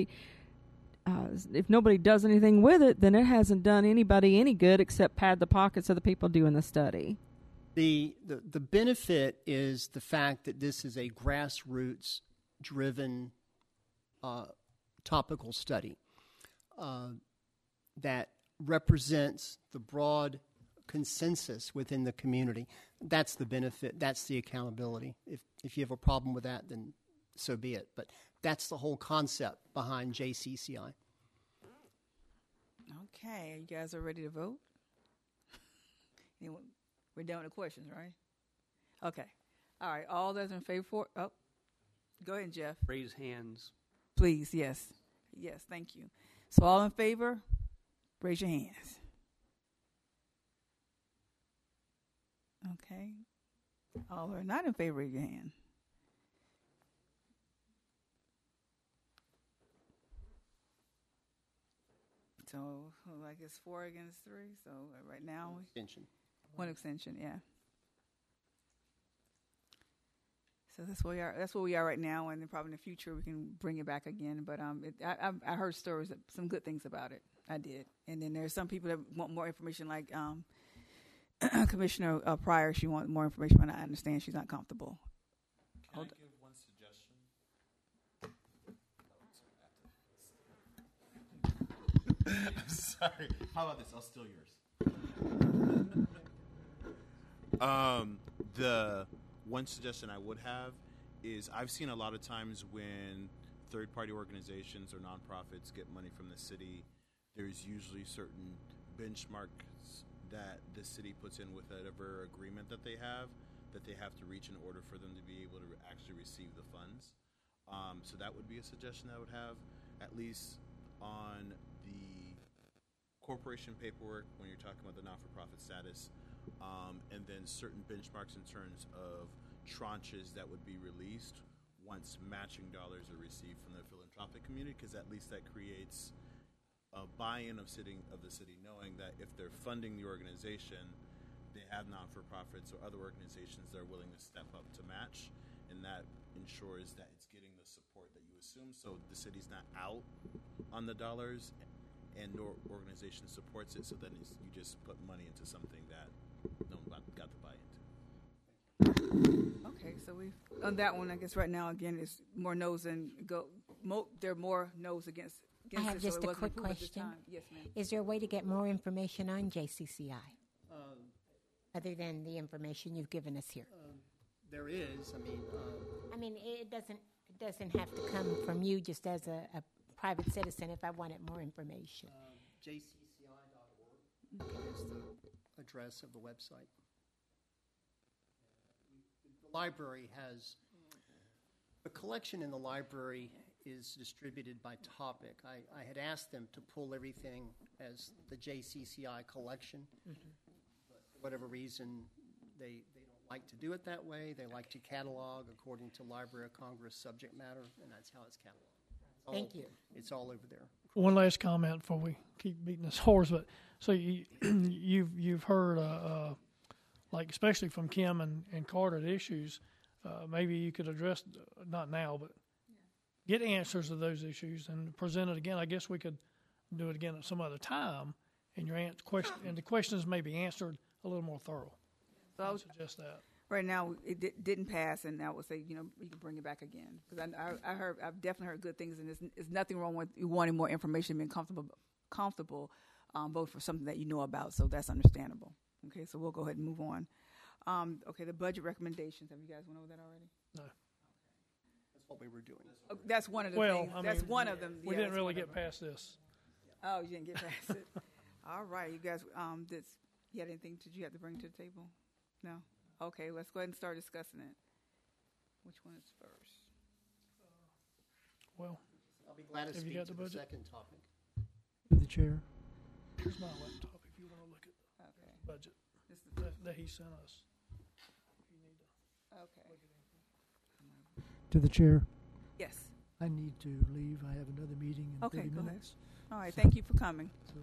S6: nobody does anything with it, then it hasn't done anybody any good except pad the pockets of the people doing the study.
S10: The benefit is the fact that this is a grassroots-driven topical study that represents the broad consensus within the community. That's the benefit. That's the accountability. If you have a problem with that, then so be it. But that's the whole concept behind JCCI.
S11: Okay, you guys are ready to vote? Anyone? We're done with the questions, right? Okay. All right, all those in favor for go ahead, Jeff.
S2: Raise hands.
S11: Please, yes. Yes, thank you. So all in favor, raise your hands. Okay. All who are not in favor, raise your hand. So, I guess 4 against 3. So right now, one extension, yeah. So that's where we are. That's where we are right now, and then probably in the future we can bring it back again. But I heard stories, some good things about it. I did, and then there's some people that want more information, like Commissioner Pryor. She wants more information, but I understand she's not comfortable.
S1: Can I give one suggestion? I'm sorry. How about this? I'll steal yours. The one suggestion I would have is I've seen a lot of times when third-party organizations or nonprofits get money from the city, there's usually certain benchmarks that the city puts in with whatever agreement that they have to reach in order for them to be able to actually receive the funds. So that would be a suggestion I would have, at least on the corporation paperwork when you're talking about the not-for-profit status, and then certain benchmarks in terms of tranches that would be released once matching dollars are received from the philanthropic community, because at least that creates a buy-in of the city, knowing that if they're funding the organization, they have not-for-profits or other organizations that are willing to step up to match, and that ensures that it's getting the support that you assume, so the city's not out on the dollars, and no organization supports it, so then you just put money into something that no one got to buy into.
S11: Okay, so we on that one, I guess right now again is more no's and go. There are more no's against
S3: I have
S11: it,
S3: just
S11: so it
S3: a
S11: wasn't
S3: quick
S11: approved at this
S3: question.
S11: time. Yes, ma'am.
S3: Is there a way to get more information on JCCI other than the information you've given us here?
S10: There is.
S3: I mean, it doesn't have to come from you just as a private citizen if I wanted more information.
S10: JCCI.org is the address of the website. The library has the collection in the library is distributed by topic. I had asked them to pull everything as the JCCI collection. But for whatever reason, they don't like to do it that way. They like to catalog according to Library of Congress subject matter, and that's how it's cataloged.
S3: Thank you.
S10: It's all over there.
S4: One last comment before we keep beating this horse, but so you've heard like especially from Kim and Carter the issues. Maybe you could address not now, but get answers to those issues and present it again. I guess we could do it again at some other time, and the questions may be answered a little more thorough. So I would suggest that.
S11: Right now, it didn't pass, and I would say, you can bring it back again. Because I've definitely heard good things, and there's nothing wrong with you wanting more information, being comfortable, vote for something that you know about. So that's understandable. Okay, so we'll go ahead and move on. Okay, the budget recommendations. Have you guys went over that already?
S4: No.
S10: That's what we were doing.
S11: Oh, that's one of the
S4: Well,
S11: things.
S4: I
S11: That's
S4: mean,
S11: one of them.
S4: We
S11: Yeah,
S4: didn't
S11: that's
S4: really
S11: one of
S4: get
S11: them.
S4: past this.
S11: Oh, you didn't get past it. All right, you guys. You had anything? Did you have to bring to the table? No. Okay, let's go ahead and start discussing it. Which one is first?
S4: Well,
S10: I'll be glad to
S4: Have you
S10: speak
S4: got
S10: to
S4: the
S10: the
S4: budget?
S10: second topic.
S7: To the chair.
S4: here's my laptop if you want to look at
S11: Okay.
S4: the budget
S11: This is the,
S4: that he sent us. If you need to
S11: okay.
S4: look at anything.
S7: To the chair.
S11: Yes.
S7: I need to leave. I have another meeting in
S11: Okay,
S7: 30
S11: go ahead.
S7: minutes.
S11: All right. Thank you for coming.
S7: So,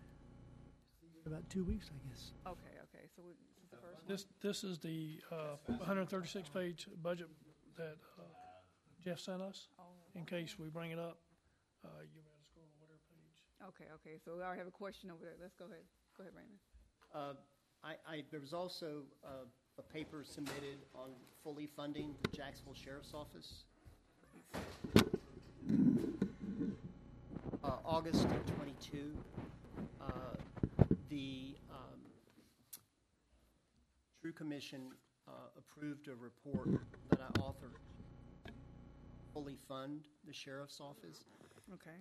S7: in about 2 weeks, I guess.
S11: Okay. So this is the first one.
S4: This is the 136-page budget that Jeff sent us. In case we bring it up, you may have to scroll to whatever page.
S11: Okay. So we already have a question over there. Let's go ahead. Go ahead, Raymond.
S10: There was also a paper submitted on fully funding the Jacksonville Sheriff's Office. August of 22, the True Commission approved a report that I authored, fully fund the Sheriff's Office.
S11: Okay.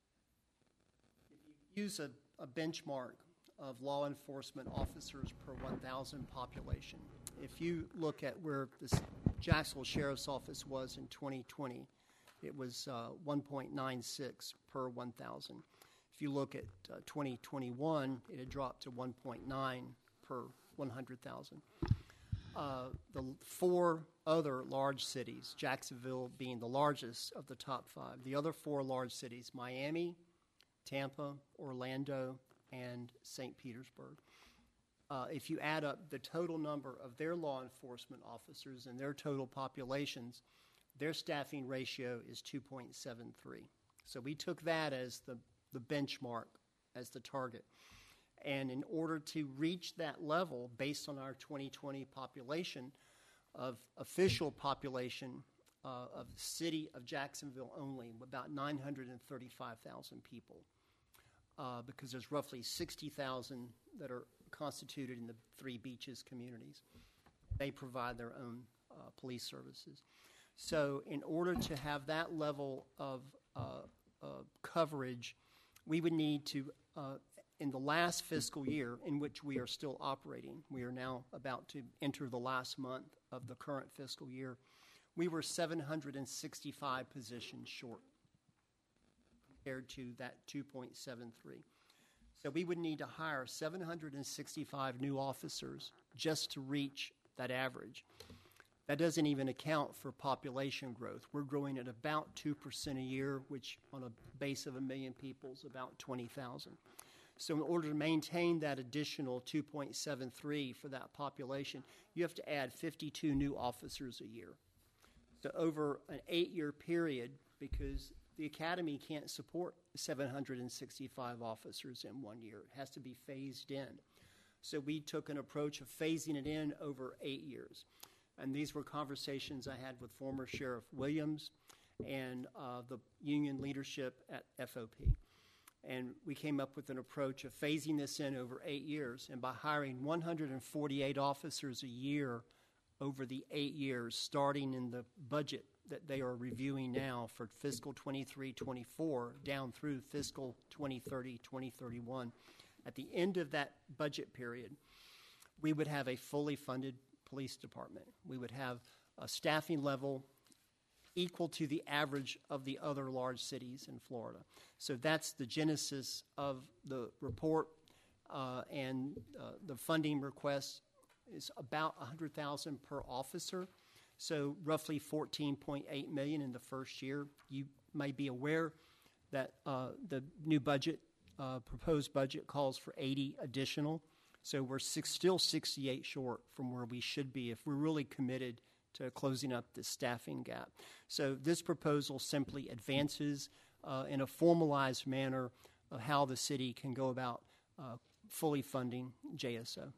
S10: Use a benchmark of law enforcement officers per 1,000 population. If you look at where the Jacksonville Sheriff's Office was in 2020, it was 1.96 per 1,000. If you look at 2021, it had dropped to 1.9 per 100,000. The four other large cities, Jacksonville being the largest of the top five, the other four large cities, Miami, Tampa, Orlando, and St. Petersburg. If you add up the total number of their law enforcement officers and their total populations, their staffing ratio is 2.73. So we took that as the benchmark, as the target. And in order to reach that level, based on our 2020 population, of official population of the city of Jacksonville only, about 935,000 people, because there's roughly 60,000 that are constituted in the Three Beaches communities. They provide their own police services. So in order to have that level of coverage, we would need to, in the last fiscal year in which we are still operating, we are now about to enter the last month of the current fiscal year, we were 765 positions short compared to that 2.73. So we would need to hire 765 new officers just to reach that average. That doesn't even account for population growth. We're growing at about 2% a year, which on a base of 1 million people is about 20,000. So in order to maintain that additional 2.73 for that population, you have to add 52 new officers a year. So over an 8-year period, because the academy can't support 765 officers in 1 year. It has to be phased in. So we took an approach of phasing it in over 8 years. And these were conversations I had with former Sheriff Williams and the union leadership at FOP. And we came up with an approach of phasing this in over 8 years. And by hiring 148 officers a year over the 8 years, starting in the budget that they are reviewing now for fiscal 23-24 down through fiscal 2030-2031, at the end of that budget period, we would have a fully funded police department. We would have a staffing level equal to the average of the other large cities in Florida. So that's the genesis of the report, and the funding request is about $100,000 per officer, so roughly $14.8 million in the first year. You may be aware that the new budget, proposed budget, calls for 80 additional. So we're still 68 short from where we should be if we're really committed to closing up the staffing gap. So this proposal simply advances in a formalized manner of how the city can go about fully funding JSO.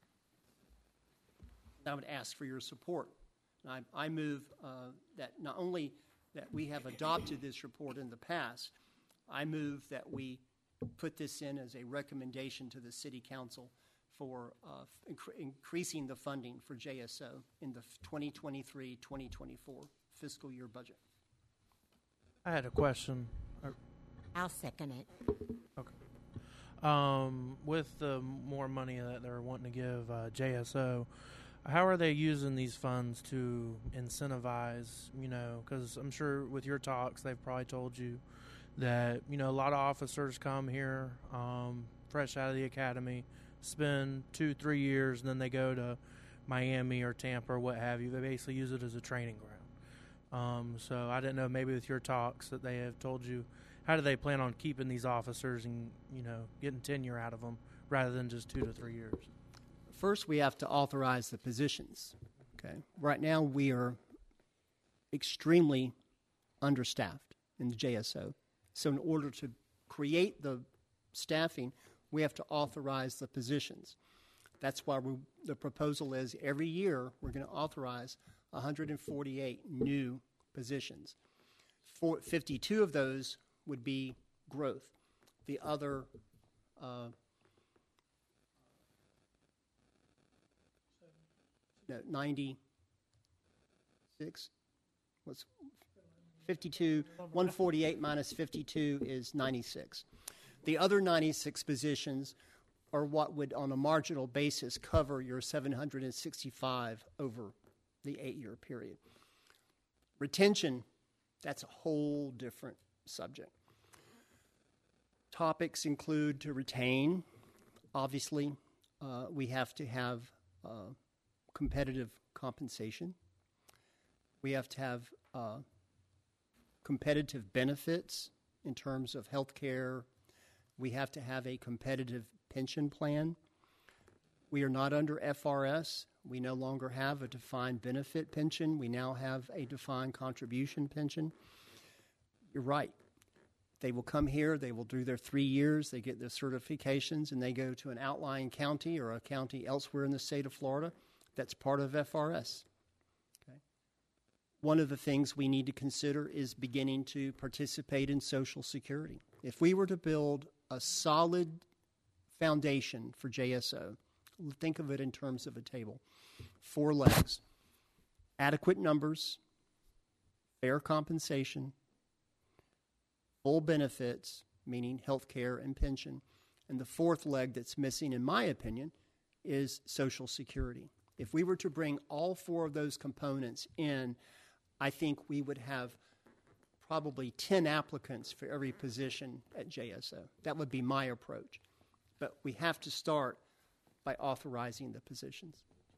S10: I would ask for your support. I move that not only that we have adopted this report in the past, I move that we put this in as a recommendation to the City Council for increasing the funding for JSO in the 2023-2024 fiscal year budget.
S5: I had a question.
S3: I'll second it.
S5: Okay. With the more money that they're wanting to give JSO, how are they using these funds to incentivize, because I'm sure with your talks, they've probably told you that, a lot of officers come here fresh out of the academy, spend 2-3 years, and then they go to Miami or Tampa or what have you. They basically use it as a training ground. So I didn't know, maybe with your talks that they have told you, how do they plan on keeping these officers and, getting tenure out of them rather than just 2 to 3 years?
S10: First, we have to authorize the positions. Okay. Right now, we are extremely understaffed in the JSO. So in order to create the staffing, we have to authorize the positions. That's why the proposal is every year we're going to authorize 148 new positions. 52 of those would be growth. The other 96. What's 52? 148 minus 52 is 96. The other 96 positions are what would, on a marginal basis, cover your 765 over the 8-year period. Retention, that's a whole different subject. Topics include to retain. Obviously, we have to have competitive compensation. We have to have competitive benefits in terms of health care. We have to have a competitive pension plan. We are not under FRS. We no longer have a defined benefit pension. We now have a defined contribution pension. You're right. They will come here, they will do their 3 years, they get their certifications, and they go to an outlying county or a county elsewhere in the state of Florida that's part of FRS. Okay. One of the things we need to consider is beginning to participate in Social Security. If we were to build a solid foundation for JSO, think of it in terms of a table. 4 legs: adequate numbers, fair compensation, full benefits, meaning health care and pension. And the 4th leg that's missing, in my opinion, is Social Security. If we were to bring all 4 of those components in, I think we would have probably 10 applicants for every position at JSO. That would be my approach. but we have to start by authorizing the positions.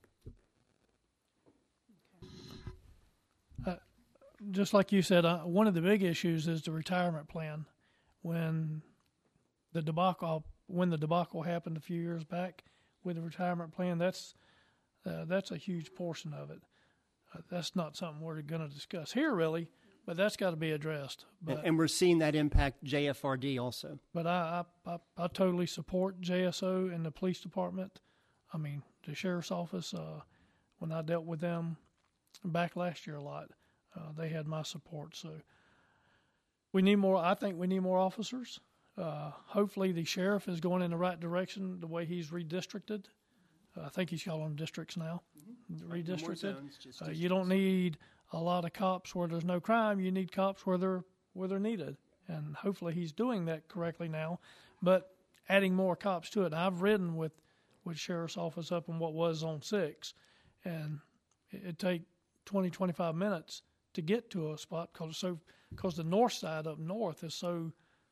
S4: Just like you said, one of the big issues is the retirement plan. When the debacle happened a few years back with the retirement plan, that's a huge portion of it. That's not something we're going to discuss here, really, but that's got to be addressed.
S10: And we're seeing that impact JFRD also.
S4: But I totally support JSO and the police department. I mean, the sheriff's office, when I dealt with them back last year a lot, they had my support. So we need more. I think we need more officers. Hopefully the sheriff is going in the right direction the way he's redistricted. I think he's calling them districts now. Mm-hmm. Redistricted. You don't need a lot of cops where there's no crime. You need cops where they're needed. And hopefully he's doing that correctly now. But adding more cops to it. And I've ridden with sheriff's office up in what was Zone 6. And it'd take 20, 25 minutes to get to a spot because the north side up north is so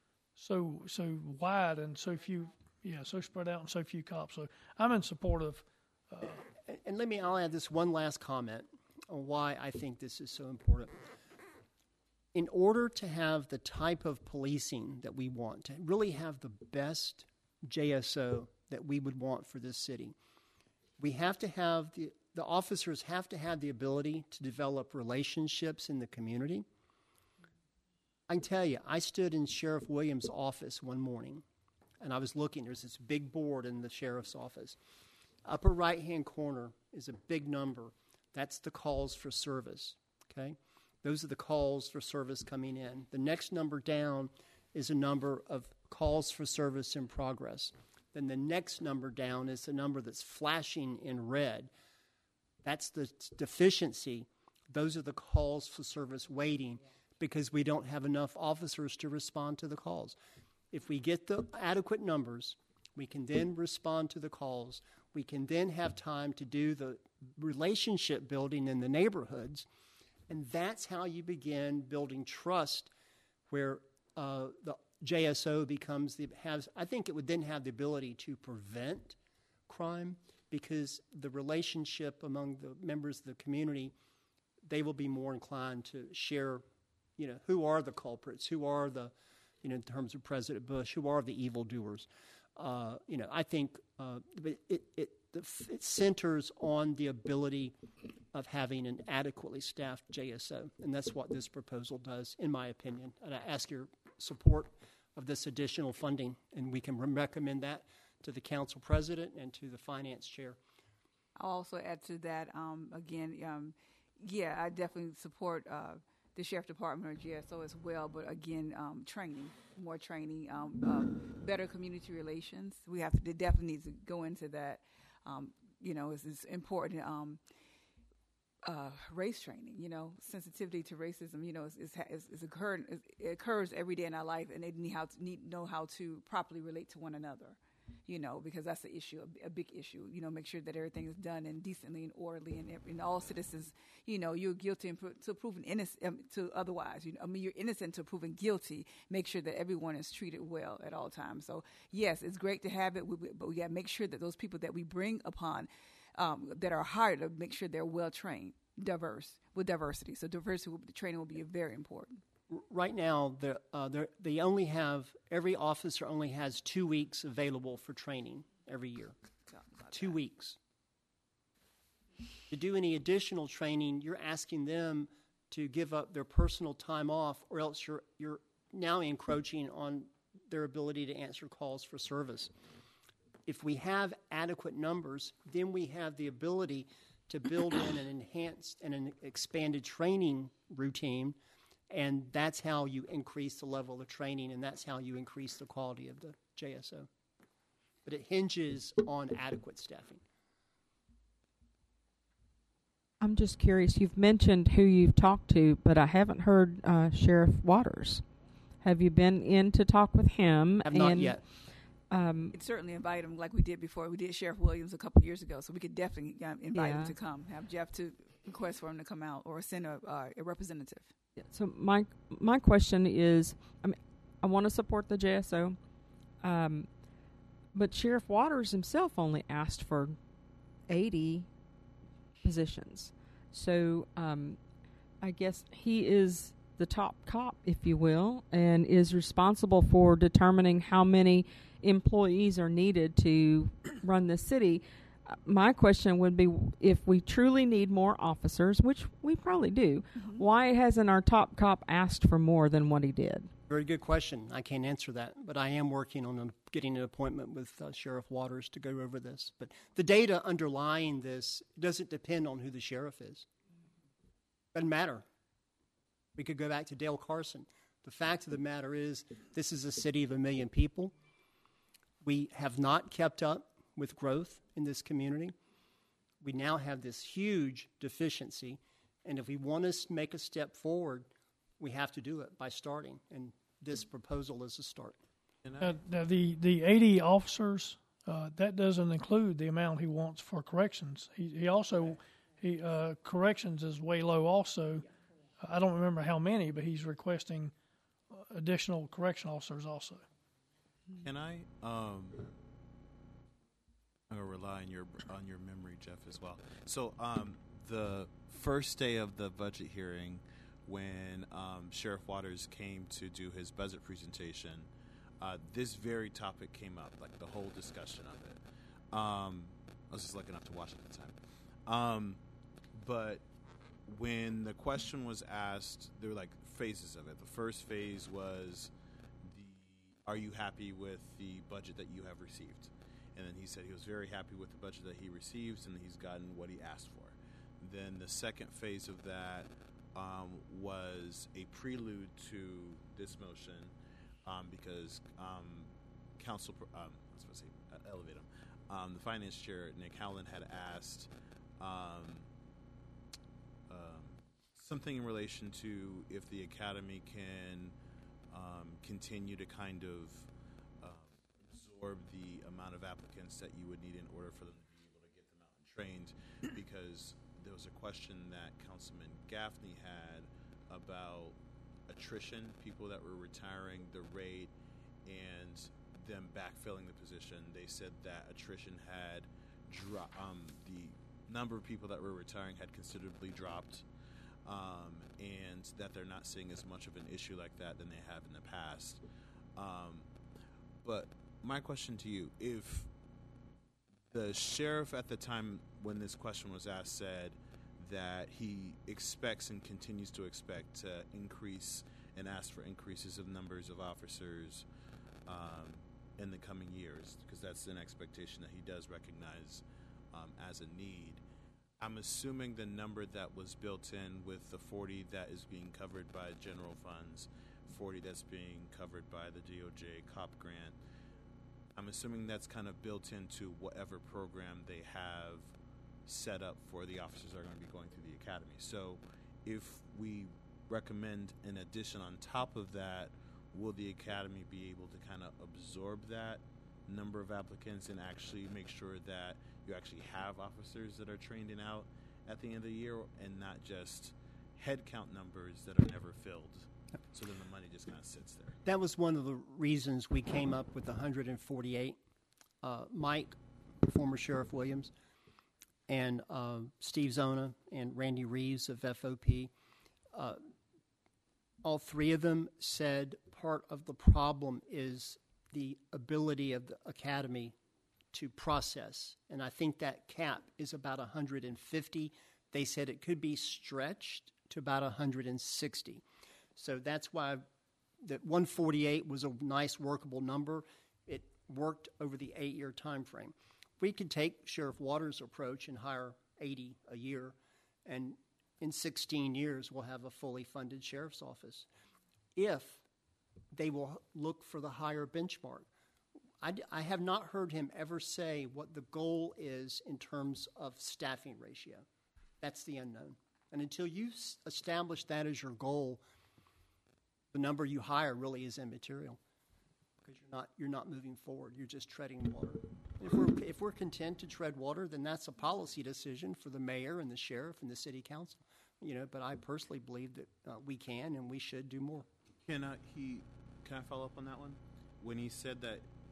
S4: wide and so few, so spread out and so few cops. So I'm in support of.
S10: And I'll add this one last comment on why I think this is so important. In order to have the type of policing that we want, to really have the best JSO that we would want for this city, we have to have the officers have to have the ability to develop relationships in the community. I can tell you, I stood in Sheriff Williams' office one morning, and I was looking. There's this big board in the sheriff's office. Upper right-hand corner is a big number. That's the calls for service, okay? Those are the calls for service coming in. The next number down is a number of calls for service in progress. Then the next number down is the number that's flashing in red. That's the deficiency. Those are the calls for service waiting because we don't have enough officers to respond to the calls. If we get the adequate numbers, we can then respond to the calls. We can then have time to do the relationship building in the neighborhoods. And that's how you begin building trust where the JSO I think it would then have the ability to prevent crime because the relationship among the members of the community, they will be more inclined to share, who are the culprits, who are the, in terms of President Bush, who are the evildoers. I think it centers on the ability of having an adequately staffed JSO, and that's what this proposal does, in my opinion. And I ask your support of this additional funding, and we can recommend that to the council president and to the finance chair.
S11: I'll also add to that, I definitely support the sheriff department or GSO as well, but again, more training, better community relations. They definitely need to go into that. It's important. Race training, sensitivity to racism, it occurs every day in our life, and they need to know how to properly relate to one another, because that's the issue, a big issue. Make sure that everything is done and decently and orderly, and all citizens, you're guilty to proven innocent to otherwise. You're innocent to proven guilty. Make sure that everyone is treated well at all times. So yes, it's great to have it, but we got to make sure that those people that we bring upon. That are hired to make sure they're well trained, diverse with diversity. So diversity training will be very important.
S10: Right now, every officer only has 2 weeks available for training every year. 2 weeks. To do any additional training, you're asking them to give up their personal time off, or else you're now encroaching on their ability to answer calls for service. If we have adequate numbers, then we have the ability to build in an enhanced and an expanded training routine, and that's how you increase the level of training, and that's how you increase the quality of the JSO. But it hinges on adequate staffing.
S6: I'm just curious. You've mentioned who you've talked to, but I haven't heard Sheriff Waters. Have you been in to talk with him?
S10: I have not yet.
S11: Could certainly invite him like we did before. We did Sheriff Williams a couple years ago, so we could definitely invite him to come. Have Jeff to request for him to come out or send a representative.
S6: Yeah, so my question is, I want to support the JSO, But Sheriff Waters himself only asked for 80 positions. So I guess he is the top cop, if you will, and is responsible for determining how many employees are needed to run the city. My question would be, if we truly need more officers, which we probably do, why hasn't our top cop asked for more than what he did?
S10: Very good question. I can't answer that, but I am working on getting an appointment with Sheriff Waters to go over this. But the data underlying this doesn't depend on who the sheriff is. Doesn't matter. We could go back to Dale Carson. The fact of the matter is, this is a city of 1 million people. We have not kept up with growth in this community. We now have this huge deficiency, and if we want to make a step forward, we have to do it by starting, and this proposal is a start.
S4: Now the 80 officers, that doesn't include the amount he wants for corrections. He also corrections is way low also. I don't remember how many, but he's requesting additional correction officers also.
S1: Can I? I'm gonna rely on your memory, Jeff, as well. So the first day of the budget hearing, when Sheriff Waters came to do his budget presentation, this very topic came up, like the whole discussion of it. I was just lucky enough to watch it at the time. But when the question was asked, there were like phases of it. The first phase was, are you happy with the budget that you have received? And then he said he was very happy with the budget that he received and he's gotten what he asked for. Then the second phase of that was a prelude to this motion because Council, I was supposed to say, elevate him. The finance chair, Nick Howland, had asked something in relation to if the academy can continue to kind of absorb the amount of applicants that you would need in order for them to be able to get them out and trained, because there was a question that Councilman Gaffney had about attrition, people that were retiring, the rate, and them backfilling the position. They said that attrition had dropped, the number of people that were retiring had considerably dropped, and that they're not seeing as much of an issue like that than they have in the past. But my question to you, if the sheriff at the time when this question was asked said that he expects and continues to expect to increase and ask for increases of numbers of officers in the coming years, because that's an expectation that he does recognize as a need, I'm assuming the number that was built in with the 40 that is being covered by general funds, 40 that's being covered by the DOJ COP grant, I'm assuming that's kind of built into whatever program they have set up for the officers that are going to be going through the academy. So if we recommend an addition on top of that, will the academy be able to kind of absorb that number of applicants and actually make sure that you actually have officers that are trained and out at the end of the year, and not just head count numbers that are never filled, so then the money just kind of sits there?
S10: That was one of the reasons we came up with 148. Mike, former Sheriff Williams, and Steve Zona and Randy Reeves of FOP, all three of them said part of the problem is the ability of the academy to process. And I think that cap is about 150. They said it could be stretched to about 160. So that's why that 148 was a nice workable number. It worked over the 8-year time frame. We could take Sheriff Waters' approach and hire 80 a year, and in 16 years we'll have a fully funded sheriff's office, if they will look for the higher benchmark. I have not heard him ever say what the goal is in terms of staffing ratio. That's the unknown. And until you establish that as your goal, the number you hire really is immaterial, because you're not moving forward. You're just treading water. If we're content to tread water, then that's a policy decision for the mayor and the sheriff and the city council. But I personally believe that we can and we should do more.
S1: Can I follow up on that one? When he said that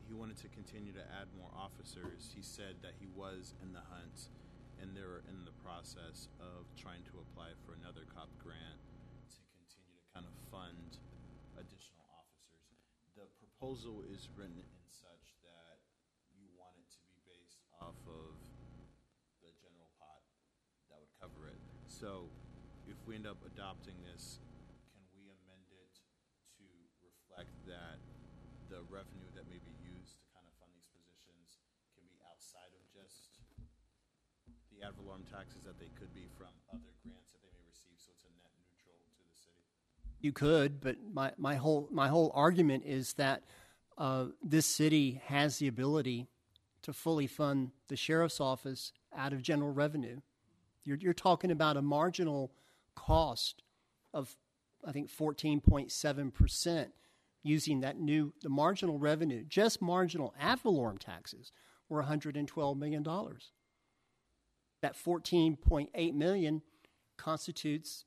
S1: he wanted to continue to add more officers. He said that he was in the hunt, and they're in the process of trying to apply for another COP grant to continue to kind of fund additional officers. The proposal is written in such that you want it to be based off of the general pot that would cover it. So if we end up adopting this, can we amend it to reflect that the revenue that may be used to kind of fund these positions can be outside of just the ad valorem taxes, that they could be from other grants that they may receive, so it's a net neutral to the city?
S10: You could, but my whole argument is that this city has the ability to fully fund the sheriff's office out of general revenue. You're talking about a marginal cost of, I think, 14.7%. Using that the marginal revenue, just marginal ad valorem taxes were $112 million. That $14.8 million constitutes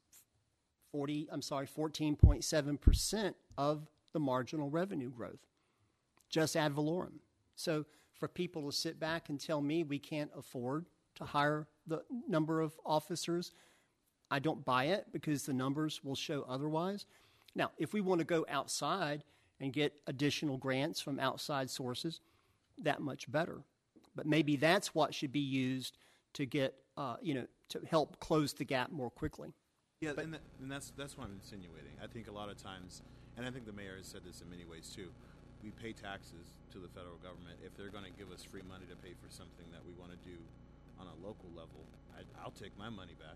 S10: 14.7% of the marginal revenue growth, just ad valorem. So for people to sit back and tell me we can't afford to hire the number of officers, I don't buy it, because the numbers will show otherwise. Now, if we want to go outside and get additional grants from outside sources, that much better. But maybe that's what should be used to get, to help close the gap more quickly.
S1: Yeah, and that's what I'm insinuating. I think a lot of times, and I think the mayor has said this in many ways too, we pay taxes to the federal government. If they're going to give us free money to pay for something that we want to do on a local level, I'll take my money back.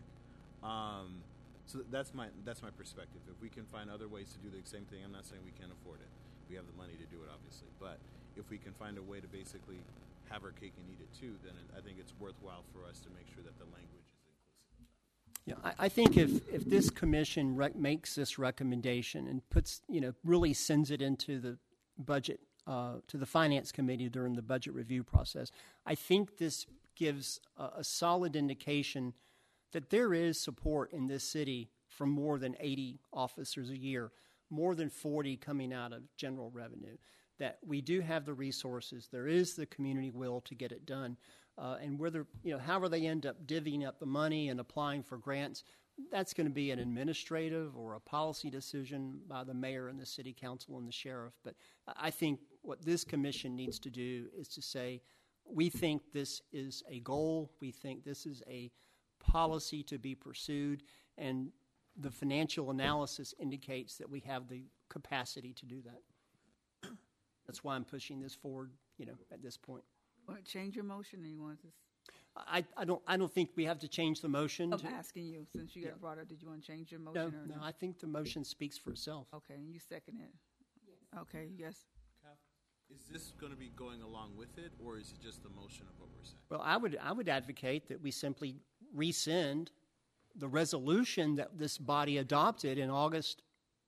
S1: So that's my perspective. If we can find other ways to do the same thing, I'm not saying we can't afford it. We have the money to do it, obviously. But if we can find a way to basically have our cake and eat it too, then I think it's worthwhile for us to make sure that the language is inclusive.
S10: Yeah, I think if this commission makes this recommendation and puts, really sends it into the budget, to the finance committee during the budget review process, I think this gives a solid indication that there is support in this city for more than 80 officers a year, more than 40 coming out of general revenue, that we do have the resources, there is the community will to get it done, and whether, however they end up divvying up the money and applying for grants, that's going to be an administrative or a policy decision by the mayor and the city council and the sheriff. But I think what this commission needs to do is to say, we think this is a goal, we think this is a policy to be pursued, and the financial analysis indicates that we have the capacity to do that. That's why I'm pushing this forward, at this point.
S11: Want to change your motion, or you want to?
S10: I don't think we have to change the motion.
S11: I'm asking you, since you got brought up, did you want to change your motion?
S10: No, I think the motion speaks for itself.
S11: Okay, and you second it? Yes. Okay, yes.
S1: Is this going to be going along with it, or is it just the motion of what we're saying?
S10: Well, I would advocate that we simply rescind the resolution that this body adopted in August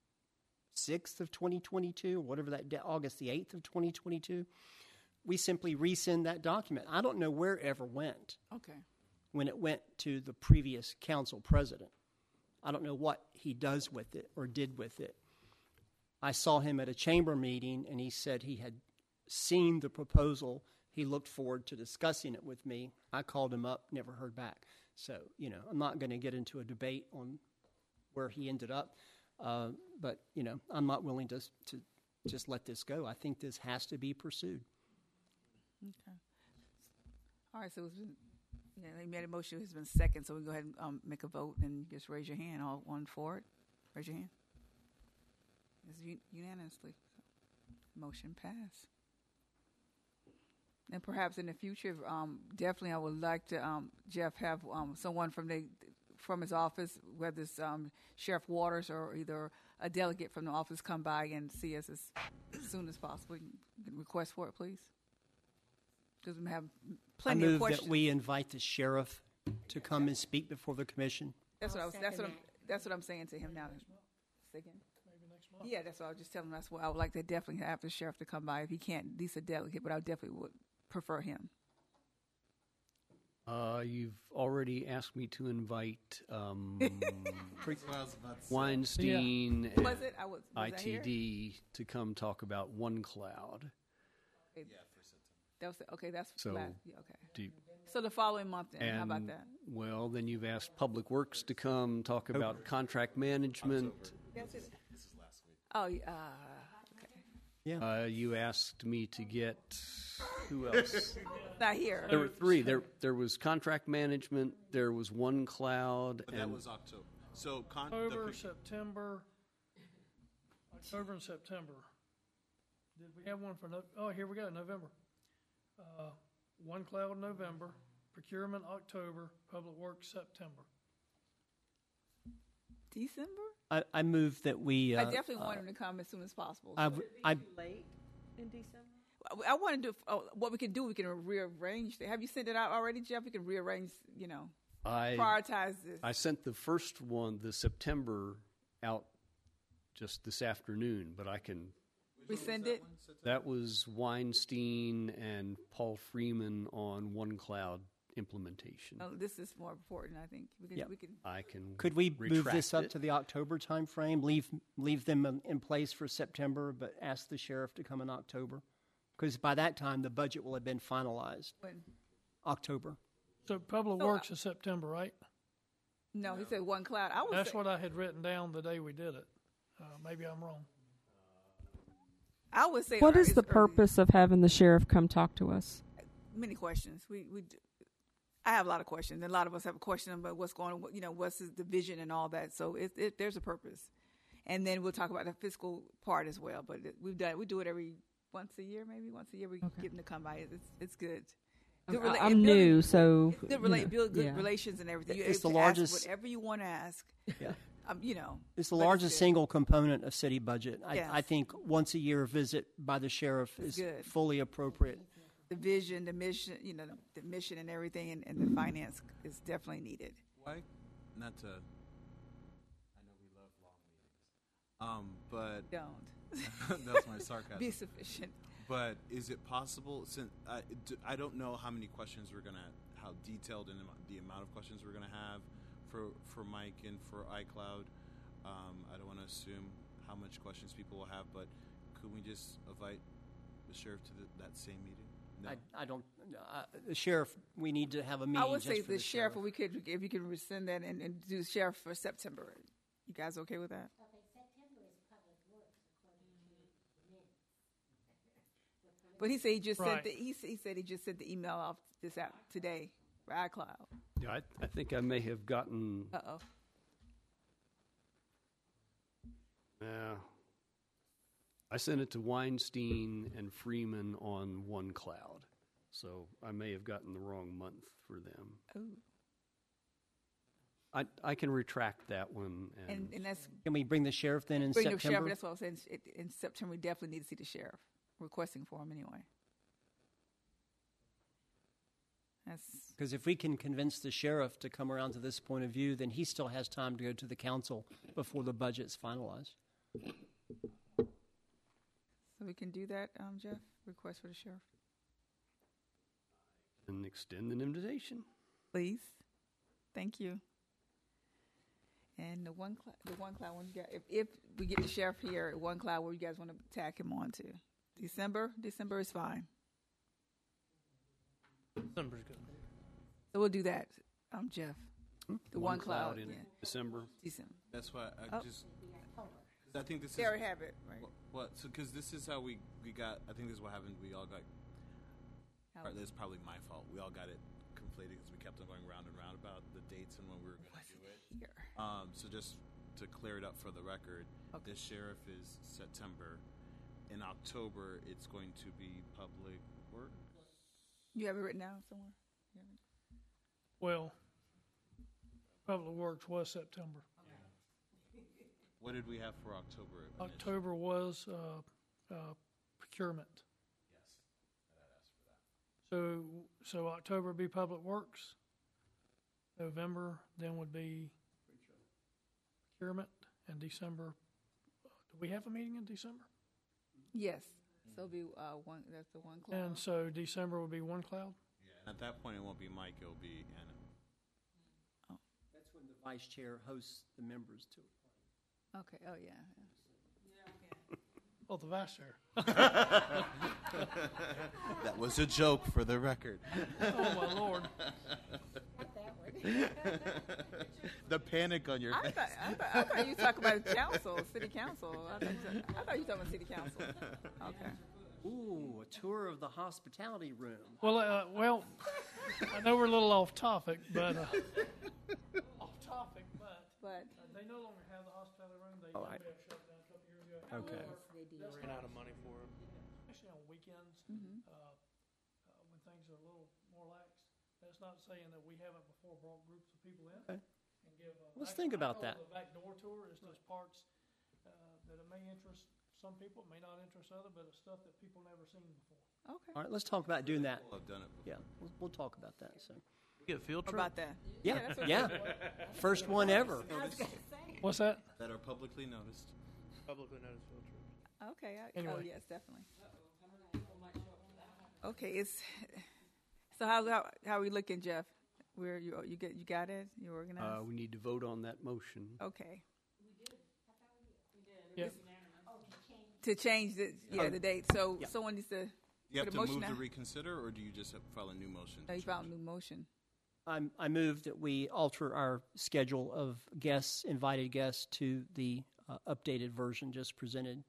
S10: 6th of 2022, whatever that August the 8th of 2022. We simply rescind that document. I don't know where it ever went.
S11: Okay.
S10: When it went to the previous council president. I don't know what he does with it or did with it. I saw him at a chamber meeting, and he said he had seen the proposal. He looked forward to discussing it with me. I called him up, never heard back. So, I'm not going to get into a debate on where he ended up. But, I'm not willing to just let this go. I think this has to be pursued.
S11: Okay. All right, so it's been, they made a motion. It's been second, so we go ahead and make a vote and just raise your hand. All one for it. Raise your hand. It's unanimously. Motion passed. And perhaps in the future, definitely I would like to, Jeff, have someone from his office, whether it's Sheriff Waters or either a delegate from the office, come by and see us as soon as possible. You can request for it, please. Because we have plenty of questions.
S10: I move that we invite the sheriff to come and speak before the commission.
S11: That's what I'm saying to him now. Say again?
S4: Maybe next month.
S11: Yeah, that's what I was just telling him. That's what I would like to definitely have the sheriff to come by. If he can't, at least a delegate, but I definitely would prefer him.
S2: You've already asked me to invite Weinstein and
S11: was it? Was
S2: ITD to come talk about OneCloud.
S11: Yeah, for September. That was okay. That's
S2: So,
S11: last. Yeah, okay.
S2: Deep.
S11: So the following month, then. How about
S2: And,
S11: that?
S2: Well, then you've asked Public Works to come talk about contract management.
S11: This is last week. Oh, okay.
S10: Yeah.
S2: You asked me to get who else?
S11: Not here.
S2: There were three. There was contract management. There was One Cloud.
S1: But that was October. So
S4: October, September, October and September. Did we have one for here we go, November. One Cloud November, procurement October, public works September.
S11: December?
S10: I move that we.
S11: I definitely want him to come as soon as possible.
S6: Late in December.
S11: I want to do what we can do. We can rearrange. Have you sent it out already, Jeff? We can rearrange. Prioritize this.
S2: I sent the first one, the September, out just this afternoon, but I can
S11: resend it.
S2: That was Weinstein and Paul Freeman on One Cloud implementation.
S11: Oh, this is more important. I think we can.
S2: I can.
S10: Could we move this up
S2: it.
S10: to the October time frame? Leave them in place for September, but ask the sheriff to come in October, because by that time the budget will have been finalized.
S11: When?
S4: October. So public works is September, right?
S11: No, he said One Cloud.
S4: That's what I had written down the day we did it. Maybe I'm wrong.
S11: I would say.
S6: What is the purpose of having the sheriff come talk to us?
S11: Many questions. I have a lot of questions. And a lot of us have a question about what's going on. What's the vision and all that. So there's a purpose, and then we'll talk about the fiscal part as well. But we do it every once a year, maybe once a year. We get them to come by. It's good.
S6: I'm new, so
S11: build good relations and everything.
S10: It's the largest.
S11: Ask whatever you want to ask.
S10: Yeah.
S11: It's
S10: the largest single component of city budget. I think once a year visit by the sheriff is fully appropriate.
S11: The vision, the mission, the mission and everything, and the finance is definitely needed.
S1: Why? Not to. I know we love long meetings, but
S11: don't.
S1: That's my sarcasm.
S11: Be sufficient.
S1: But is it possible? Since I don't know how many questions how detailed and the amount of questions we're gonna have for Mike and for iCloud. I don't want to assume how much questions people will have, but could we just invite the sheriff to that same meeting? No.
S10: I don't. The sheriff. We need to have a meeting.
S11: I would say
S10: just for
S11: the sheriff. If you could rescind that and do sheriff for September. You guys okay with that?
S3: Okay, September is public works according to the minutes.
S11: But he said he just sent he said he just sent the email off this out today for iCloud.
S2: Yeah, I think I may have gotten. Yeah. I sent it to Weinstein and Freeman on One Cloud, so I may have gotten the wrong month for them.
S11: Oh.
S2: I can retract that one.
S11: And that's.
S10: Can we bring the sheriff then in
S11: September?
S10: September?
S11: That's what I was saying. In September, we definitely need to see the sheriff. Requesting for him anyway.
S10: Because if we can convince the sheriff to come around to this point of view, then he still has time to go to the council before the budget's finalized.
S11: So we can do that, Jeff? Request for the sheriff.
S2: And extend an invitation.
S11: Please. Thank you. And the one cloud one, you got, if we get the sheriff here, One Cloud, where you guys want to tack him on to? December? December is fine.
S5: December's good.
S11: So we'll do that, Jeff. The One Cloud
S2: in
S11: yeah.
S2: December.
S1: That's why I think this is.
S11: They already have it, right?
S1: What? So, because this is how we got. I think this is what happened. We all got. This is probably my fault. We all got it conflated because we kept on going round and round about the dates and when we were going to do it.
S11: Here.
S1: So just to clear it up for the record, this sheriff is September. In October, it's going to be public works.
S11: You have it written down somewhere?
S4: Well, public works was September.
S1: What did we have for October?
S4: October was procurement. Yes, I asked for that. So October would be public works. November then would be procurement, and December. Do we have a meeting in December?
S11: Yes. So it'll be one. That's the One Cloud.
S4: And so December would be One Cloud.
S1: Yeah. At that point, it won't be Mike. It'll be Anna.
S10: Oh. That's when the vice chair hosts the members to it.
S11: Okay. Oh yeah.
S4: Oh, the vice chair.
S1: That was a joke for the record.
S4: Oh, my Lord.
S1: The panic on your
S11: I
S1: face.
S11: thought you were talking about council, city council. I thought you were talking about city council. Okay.
S10: Ooh, a tour of the hospitality room.
S4: Well, I know we're a little off topic, but they no longer have the hospitality room. They
S10: All right.
S4: have shut down a couple years ago.
S10: Okay.
S5: Ran out of money for it.
S4: Especially on weekends, when things are a little more lax. That's not saying that we haven't before brought groups of people in.
S10: Okay.
S4: And give,
S10: Let's think about
S4: I
S10: that.
S4: call it the back door tour is those parts that it may interest some people, it may not interest others, but it's stuff that people never seen before.
S11: Okay.
S10: All right, let's talk about doing that.
S1: I've done it before.
S10: Yeah, we'll talk about that. So.
S5: We get a field
S11: What
S5: trip.
S11: about that?
S10: Yeah,
S11: that's what
S10: yeah. First one ever.
S4: What's that?
S1: That are publicly noticed.
S5: Publicly noticed field trip.
S11: Okay.
S4: Anyway.
S11: Oh, yes, definitely. Okay. So how are we looking, Jeff? Where you got it? You organized?
S2: We need to vote on that motion.
S11: Okay.
S4: Yeah.
S11: To change the the date. So
S10: Yeah.
S11: someone needs to
S1: You have
S11: put a
S1: to
S11: motion
S1: move to
S11: out.
S1: reconsider, or do you just have to file a new motion?
S11: No,
S1: to
S11: you filed a
S1: change
S11: new motion.
S10: I move that we alter our schedule of guests, invited guests, to the updated version just presented.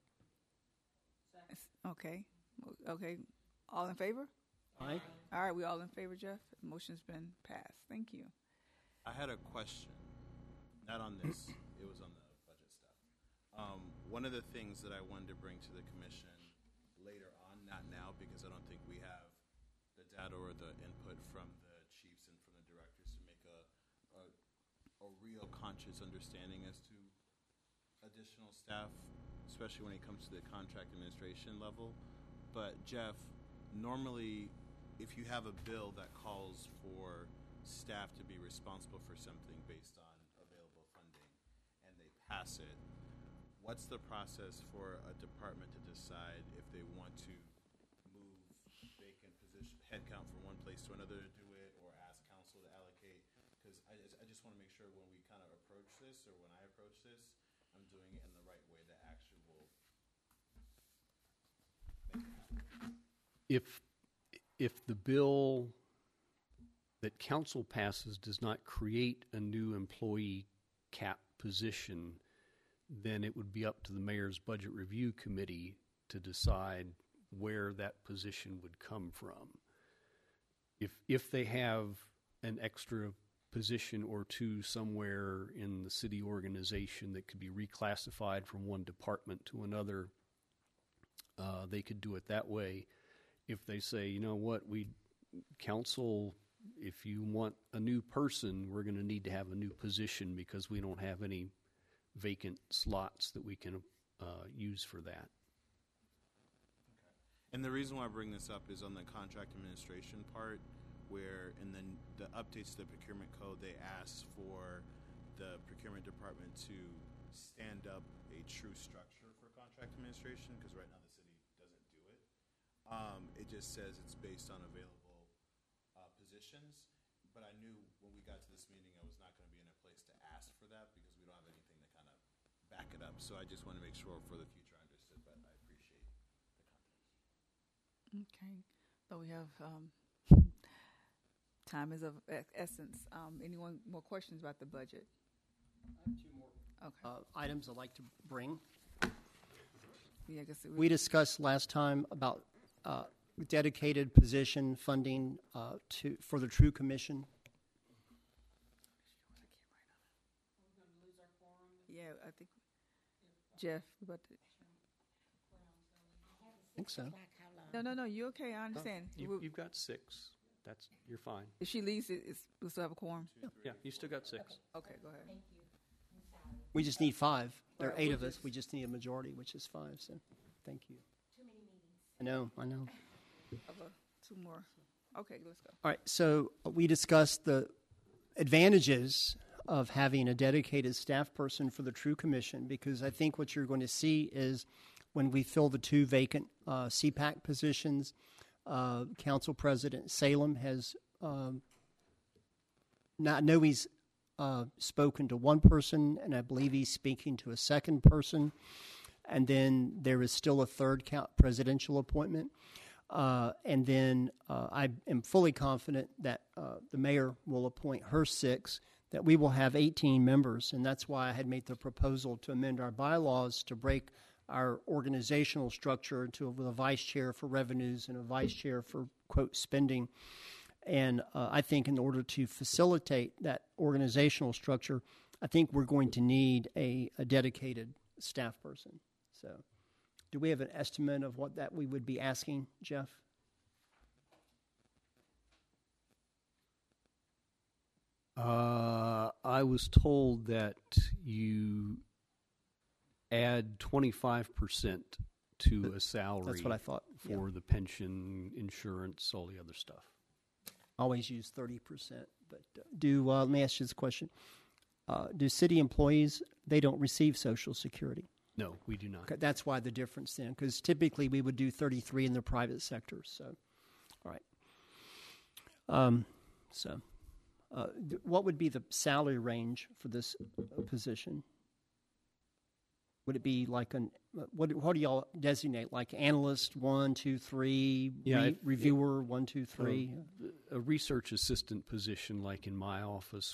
S11: Okay. Okay. All in favor?
S10: Aye.
S11: All right. We all in favor, Jeff? The motion's been passed. Thank you.
S1: I had a question, not on this. It was on the budget stuff. One of the things that I wanted to bring to the commission later on, not now, because I don't think we have the data or the input from the chiefs and from the directors to make a real conscious understanding as to additional staff, especially when it comes to the contract administration level. But Jeff, normally, if you have a bill that calls for staff to be responsible for something based on available funding, and they pass it, what's the process for a department to decide if they want to move vacant position headcount from one place to another to do it, or ask council to allocate? Because I just want to make sure when we kind of approach this, or when I approach this, I'm doing it in the right way that actually will make it happen.
S2: If the bill that council passes does not create a new employee cap position, then it would be up to the mayor's budget review committee to decide where that position would come from. If they have an extra position or two somewhere in the city organization that could be reclassified from one department to another, they could do it that way. If they say, you know what, council, if you want a new person, we're going to need to have a new position because we don't have any vacant slots that we can use for that.
S1: And the reason why I bring this up is on the contract administration part, where in the updates to the procurement code, they ask for the procurement department to stand up a true structure for contract administration, because right now the city doesn't do it. It just says it's based on available positions, but I knew when we got to this meeting I was not going to be in a place to ask for that because we don't have anything to kind of back it up. So I just want to make sure for the future I understood, but I appreciate the context.
S11: Okay. So we have time is of essence. Anyone more questions about the budget?
S10: I have two more items I'd like to bring.
S11: Yeah, I guess
S10: We discussed last time about dedicated position funding for the True Commission.
S11: Yeah, I think Jeff, about to.
S10: I think so.
S11: No. You okay? I understand.
S2: You've got 6. You're fine.
S11: If she leaves, we'll still have a quorum.
S2: Yeah, you still got 6.
S11: Okay, go ahead.
S10: We just need 5. There are 8 of us. We just need a majority, which is 5. So, thank you. Too many meetings. I know.
S11: Two more. Okay, let's go.
S10: All right. So we discussed the advantages of having a dedicated staff person for the True Commission, because I think what you're going to see is when we fill the 2 vacant CPAC positions, Council President Salem has he's spoken to one person, and I believe he's speaking to a second person and then there is still a third presidential appointment. And then I am fully confident that the mayor will appoint her 6, that we will have 18 members. And that's why I had made the proposal to amend our bylaws to break our organizational structure with a vice chair for revenues and a vice chair for, quote, spending. And I think in order to facilitate that organizational structure, I think we're going to need a dedicated staff person. So do we have an estimate of what that we would be asking, Jeff?
S2: I was told that you add 25% to a salary.
S10: That's what I thought.
S2: For the pension, insurance, all the other stuff.
S10: Always use 30%. But let me ask you this question. Do city employees, they don't receive Social Security?
S2: No, we do not.
S10: Okay, that's why the difference then, because typically we would do 33 in the private sector. So, all right. What would be the salary range for this position? Would it be like what do y'all designate? Like analyst 1, 2, 3, reviewer 1, 2, 3?
S2: A research assistant position, like in my office,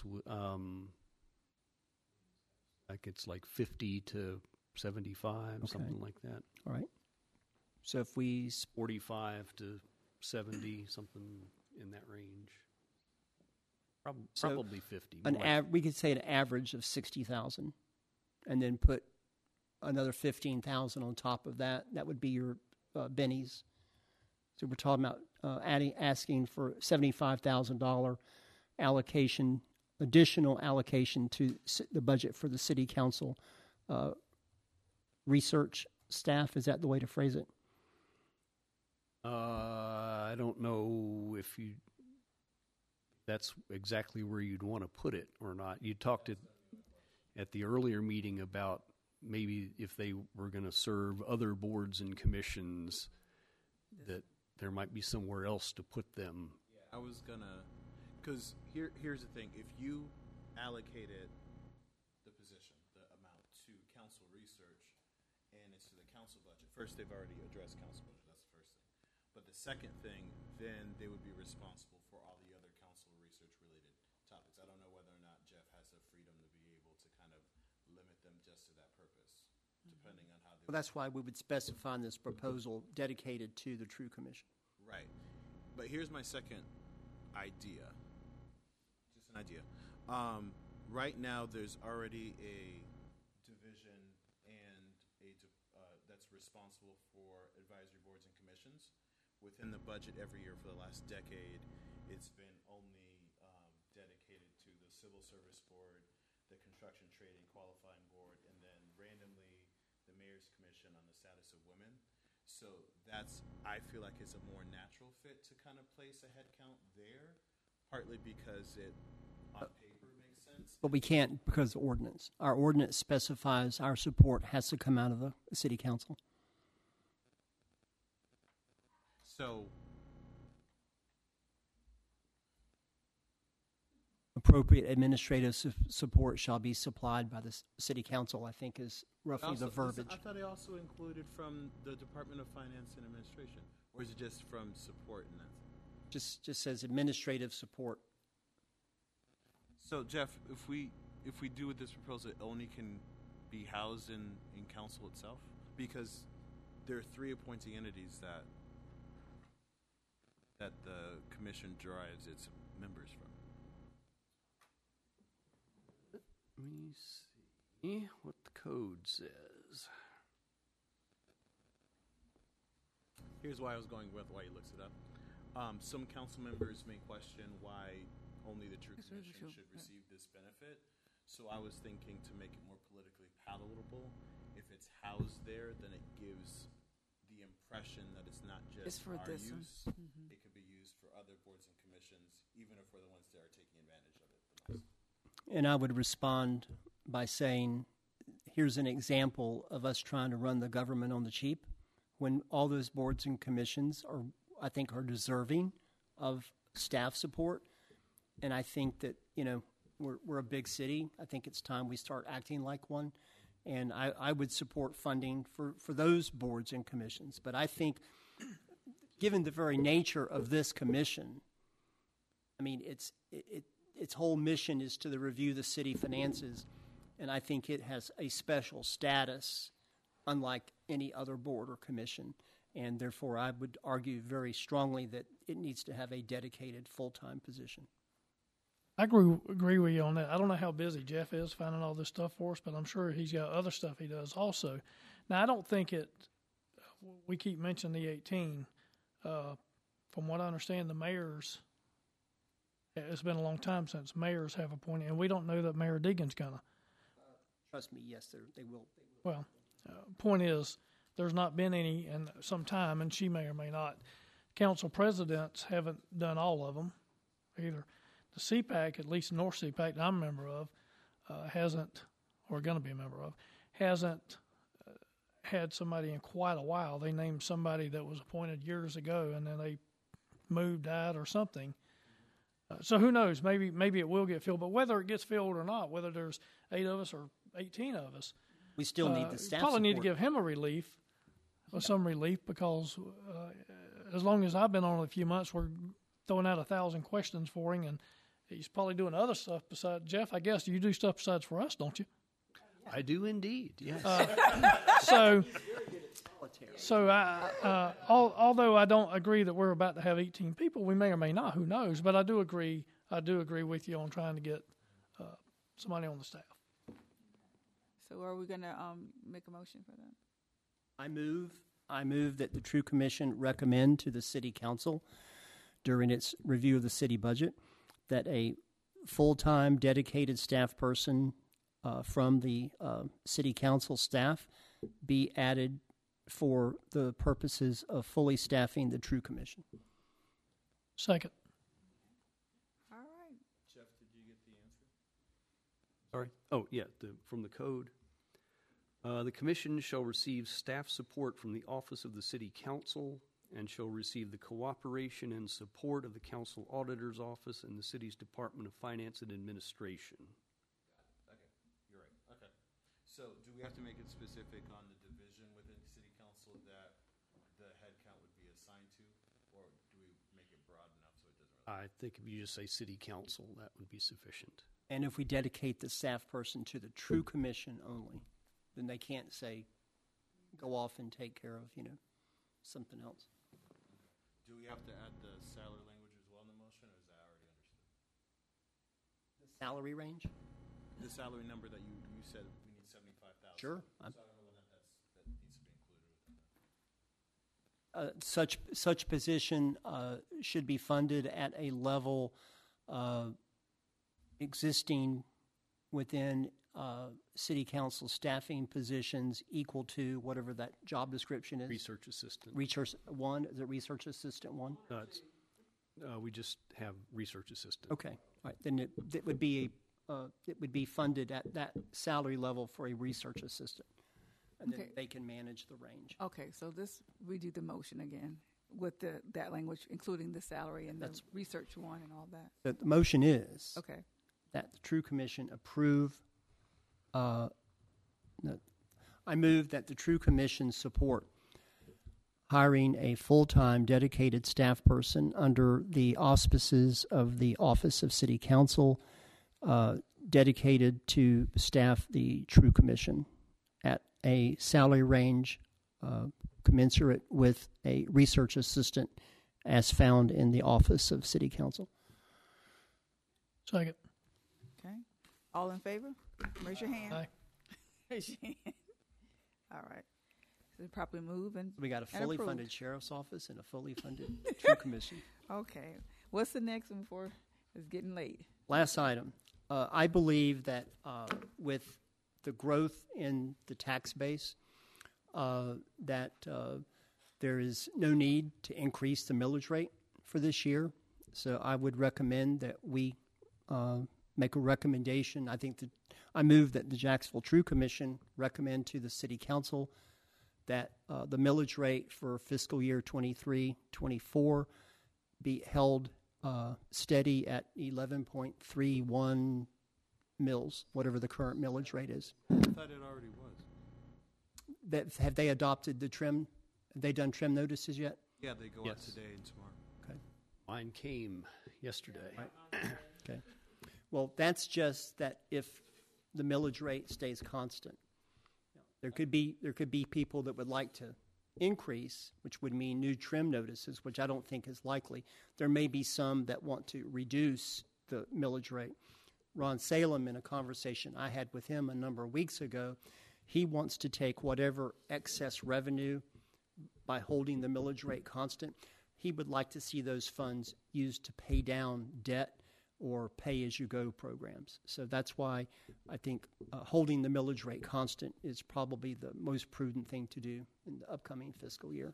S2: like it's like 50 to 75, something like that.
S10: All right. So if we
S2: 45 to 70, something in that range. Probably 50.
S10: We could say an average of 60,000, and then put another 15,000 on top of that. That would be your bennies. So we're talking about asking for $75,000 allocation, additional allocation to the budget for the city council research staff. Is that the way to phrase it?
S2: I don't know if that's exactly where you'd want to put it or not. You talked at the earlier meeting about maybe if they were going to serve other boards and commissions, that there might be somewhere else to put them.
S1: Yeah, I was gonna, because here's the thing: if you allocated the position, the amount to council research, and it's to the council budget. First, they've already addressed council budget. That's the first thing. But the second thing, then they would be responsible for all the other council research-related topics. I don't know whether or not Jeff has the freedom to be able to kind of limit them just to that purpose, depending on how they...
S10: Well, that's why we would specify in this proposal dedicated to the True Commission.
S1: Right. But here's my second idea. Just an idea. Right now, there's already a division and that's responsible for advisory boards and commissions. Within the budget every year for the last decade, it's been only dedicated to the Civil Service Board, the Construction Trading Qualifying Board, and then randomly the Mayor's Commission on the Status of Women. So that's, I feel like, is a more natural fit to kind of place a head count there, partly because it on paper makes sense.
S10: But we can't because of ordinance. Our ordinance specifies our support has to come out of the city council.
S1: So
S10: appropriate administrative support shall be supplied by the city council, I think, is roughly the verbiage.
S1: I thought it also included from the Department of Finance and Administration, or is it just from support in that?
S10: Just says administrative support.
S1: So, Jeff, if we do with this proposal, it only can be housed in council itself? Because there are 3 appointing entities that the commission derives its members from.
S2: Let me see what the code says.
S1: Here's why I was going with why he looks it up. Some council members may question why only the True Commission should receive this benefit. So I was thinking to make it more politically palatable. If it's housed there, then it gives the impression that it's not just
S11: for
S1: our
S11: this
S1: use.
S11: Mm-hmm.
S1: It could be used for other boards and commissions, even if we're the ones that are taking advantage of it the most.
S10: And I would respond by saying, here's an example of us trying to run the government on the cheap when all those boards and commissions are deserving of staff support. And I think that, we're a big city. I think it's time we start acting like one. And I would support funding for those boards and commissions. But I think, given the very nature of this commission, I mean, its whole mission is to review the city finances, and I think it has a special status, unlike any other board or commission. And therefore, I would argue very strongly that it needs to have a dedicated full-time position.
S4: I agree with you on that. I don't know how busy Jeff is finding all this stuff for us, but I'm sure he's got other stuff he does also. Now, I don't think we keep mentioning the 18. From what I understand, the mayors, it's been a long time since mayors have appointed, and we don't know that Mayor Deegan's going to.
S10: Trust me, yes, they will.
S4: Well, point is, there's not been any in some time, and she may or may not. Council presidents haven't done all of them either. The CPAC, at least North CPAC that I'm a member of, hasn't, or going to be a member of, hasn't had somebody in quite a while. They named somebody that was appointed years ago, and then they moved out or something. So who knows? Maybe it will get filled. But whether it gets filled or not, whether there's 8 of us or 18 of us,
S10: we still need the staff
S4: probably
S10: support.
S4: need to give him a relief, or some relief, because as long as I've been on a few months, we're throwing out 1,000 questions for him, and he's probably doing other stuff besides Jeff. I guess you do stuff besides for us, don't you?
S2: I do indeed. Yes.
S4: Although I don't agree that we're about to have 18 people, we may or may not. Who knows? But I do agree with you on trying to get somebody on the staff.
S11: So are we going to make a motion for that?
S10: I move that the True Commission recommend to the City Council during its review of the city budget that a full-time dedicated staff person from the City Council staff be added for the purposes of fully staffing the True Commission.
S4: Second.
S11: All right.
S8: Jeff, did you get the answer?
S2: Sorry? Oh, yeah, from the code. The commission shall receive staff support from the Office of the City Council and shall receive the cooperation and support of the Council Auditor's Office and the City's Department of Finance and Administration.
S8: Okay, you're right. Okay. So do we have to make it specific on the division within City Council that the head count would be assigned to, or do we make it broad enough so it doesn't really...
S2: I think if you just say City Council, that would be sufficient.
S10: And if we dedicate the staff person to the True Commission only, then they can't say, go off and take care of, something else.
S8: Do we have to add the salary language as well in the motion, or is that already understood?
S10: The salary range?
S8: The salary number that you said we need 75,000.
S10: Sure.
S8: So I don't know whether that needs to be included within that.
S10: Such position should be funded at a level existing within City Council staffing positions equal to whatever that job description is.
S2: Research assistant.
S10: Research one, is it research assistant one?
S2: We just have research assistant.
S10: Okay, all right. Then it would be funded at that salary level for a research assistant, and then they can manage the range.
S11: Okay, so redo the motion again with that language, including the salary and the research one and all that.
S10: The motion is that the True Commission approve. I move that the True Commission support hiring a full-time dedicated staff person under the auspices of the Office of City Council, dedicated to staff the True Commission at a salary range commensurate with a research assistant as found in the Office of City Council.
S4: Second.
S11: Okay. All in favor? Raise your hand.
S4: Aye.
S11: Raise your hand. All right. So properly move and
S10: we got a fully
S11: approved.
S10: funded sheriff's office and a fully funded True Commission.
S11: Okay. What's the next one before it's getting late?
S10: Last item. I believe that with the growth in the tax base, that there is no need to increase the millage rate for this year. So I would recommend that we make a recommendation. I move that the Jacksonville True Commission recommend to the City Council that the millage rate for fiscal year 23-24 be held steady at 11.31 mills, whatever the current millage rate is.
S8: I thought it already was.
S10: have they adopted the trim? Have they done trim notices yet?
S1: Yeah, they go out
S2: Yes.
S1: today and tomorrow.
S10: Okay.
S2: Mine came yesterday.
S10: Okay. Well, that's just that if the millage rate stays constant. There could be people that would like to increase, which would mean new trim notices, which I don't think is likely. There may be some that want to reduce the millage rate. Ron Salem, in a conversation I had with him a number of weeks ago, he wants to take whatever excess revenue by holding the millage rate constant. He would like to see those funds used to pay down debt or pay-as-you-go programs. So that's why I think holding the millage rate constant is probably the most prudent thing to do in the upcoming fiscal year.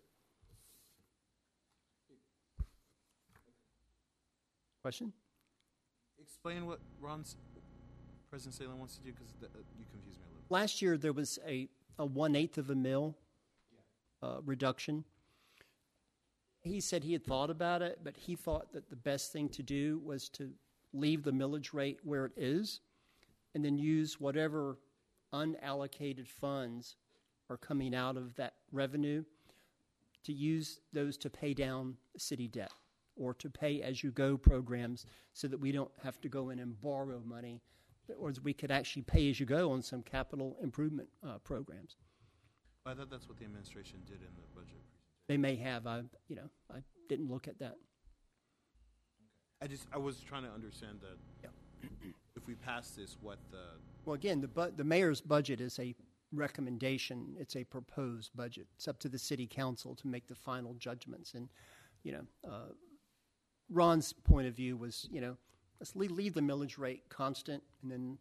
S10: Question?
S1: Explain what President Salem wants to do, because you confused me a little.
S10: Last year there was a 1/8 of a mil reduction. He said he had thought about it, but he thought that the best thing to do was to leave the millage rate where it is and then use whatever unallocated funds are coming out of that revenue to use those to pay down city debt or to pay as you go programs so that we don't have to go in and borrow money, or we could actually pay as you go on some capital improvement programs.
S1: I thought that's what the administration did in the budget presentation.
S10: They may have. I didn't look at that.
S1: I was trying to understand that. Yeah. If we pass this, what the
S10: Well, again, the mayor's budget is a recommendation. It's a proposed budget. It's up to the city council to make the final judgments. And Ron's point of view was, let's leave the millage rate constant, and then,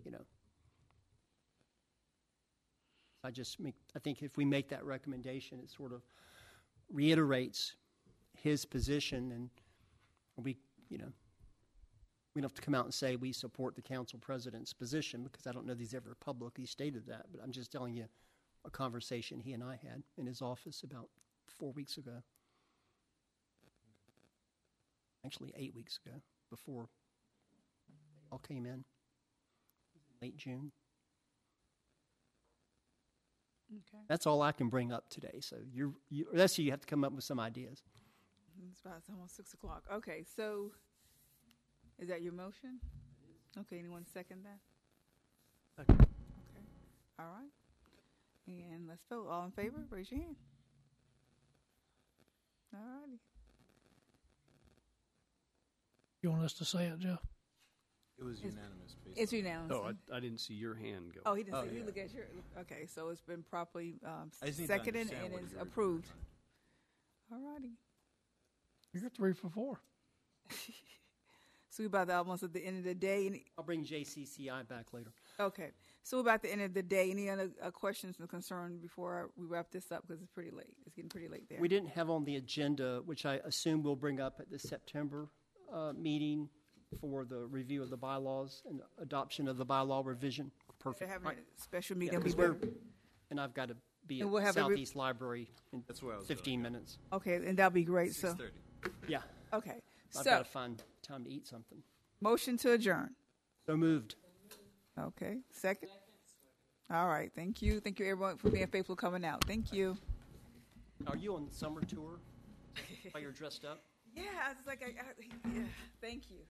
S10: I think if we make that recommendation, it sort of reiterates his position, and we don't have to come out and say we support the council president's position, because I don't know that he's ever publicly stated that, but I'm just telling you a conversation he and I had in his office about 4 weeks ago. Actually, 8 weeks ago, before they all came in, late June.
S11: Okay.
S10: That's all I can bring up today. So you have to come up with some ideas.
S11: It's almost 6 o'clock. Okay, so is that your motion? Okay, anyone second that?
S5: Second.
S11: Okay, all right. And let's vote. All in favor, raise your hand. All righty.
S4: You want us to say it, Jeff?
S1: it was unanimous.
S11: It's unanimous.
S2: Oh, I didn't see your hand go.
S11: Oh, he didn't see.
S1: yeah.
S11: You look at your. Okay, so it's been properly
S1: I just need to
S11: seconded
S1: understand
S11: and
S1: what
S11: it's
S1: you were
S11: approved.
S1: doing.
S11: All righty.
S4: You're 3 for 4.
S11: So we're about to almost at the end of the day.
S10: I'll bring JCCI back later.
S11: Okay, so we're about at the end of the day. Any other questions or concerns before we wrap this up? Because it's pretty late. It's getting pretty late there.
S10: We didn't have on the agenda, which I assume we'll bring up at the September meeting for the review of the bylaws and adoption of the bylaw revision. Perfect.
S11: They're having
S10: Right.
S11: a special meeting.
S10: Yeah,
S11: It'll be
S10: 'cause
S11: better.
S10: and I've got to be
S11: And
S10: at
S11: we'll have a
S10: Southeast Library in
S1: That's where I was
S10: 15
S1: going.
S10: minutes.
S11: Okay, and that'll be great. So
S1: 6:30.
S10: Yeah,
S11: okay,
S10: I've got
S11: so
S10: to find time to eat something.
S11: motion to adjourn.
S10: So moved.
S11: Okay, second. All right, thank you everyone for being faithful coming out. Thank you.
S10: Are you on summer tour while you're dressed up?
S11: Yeah, I was like, yeah, thank you.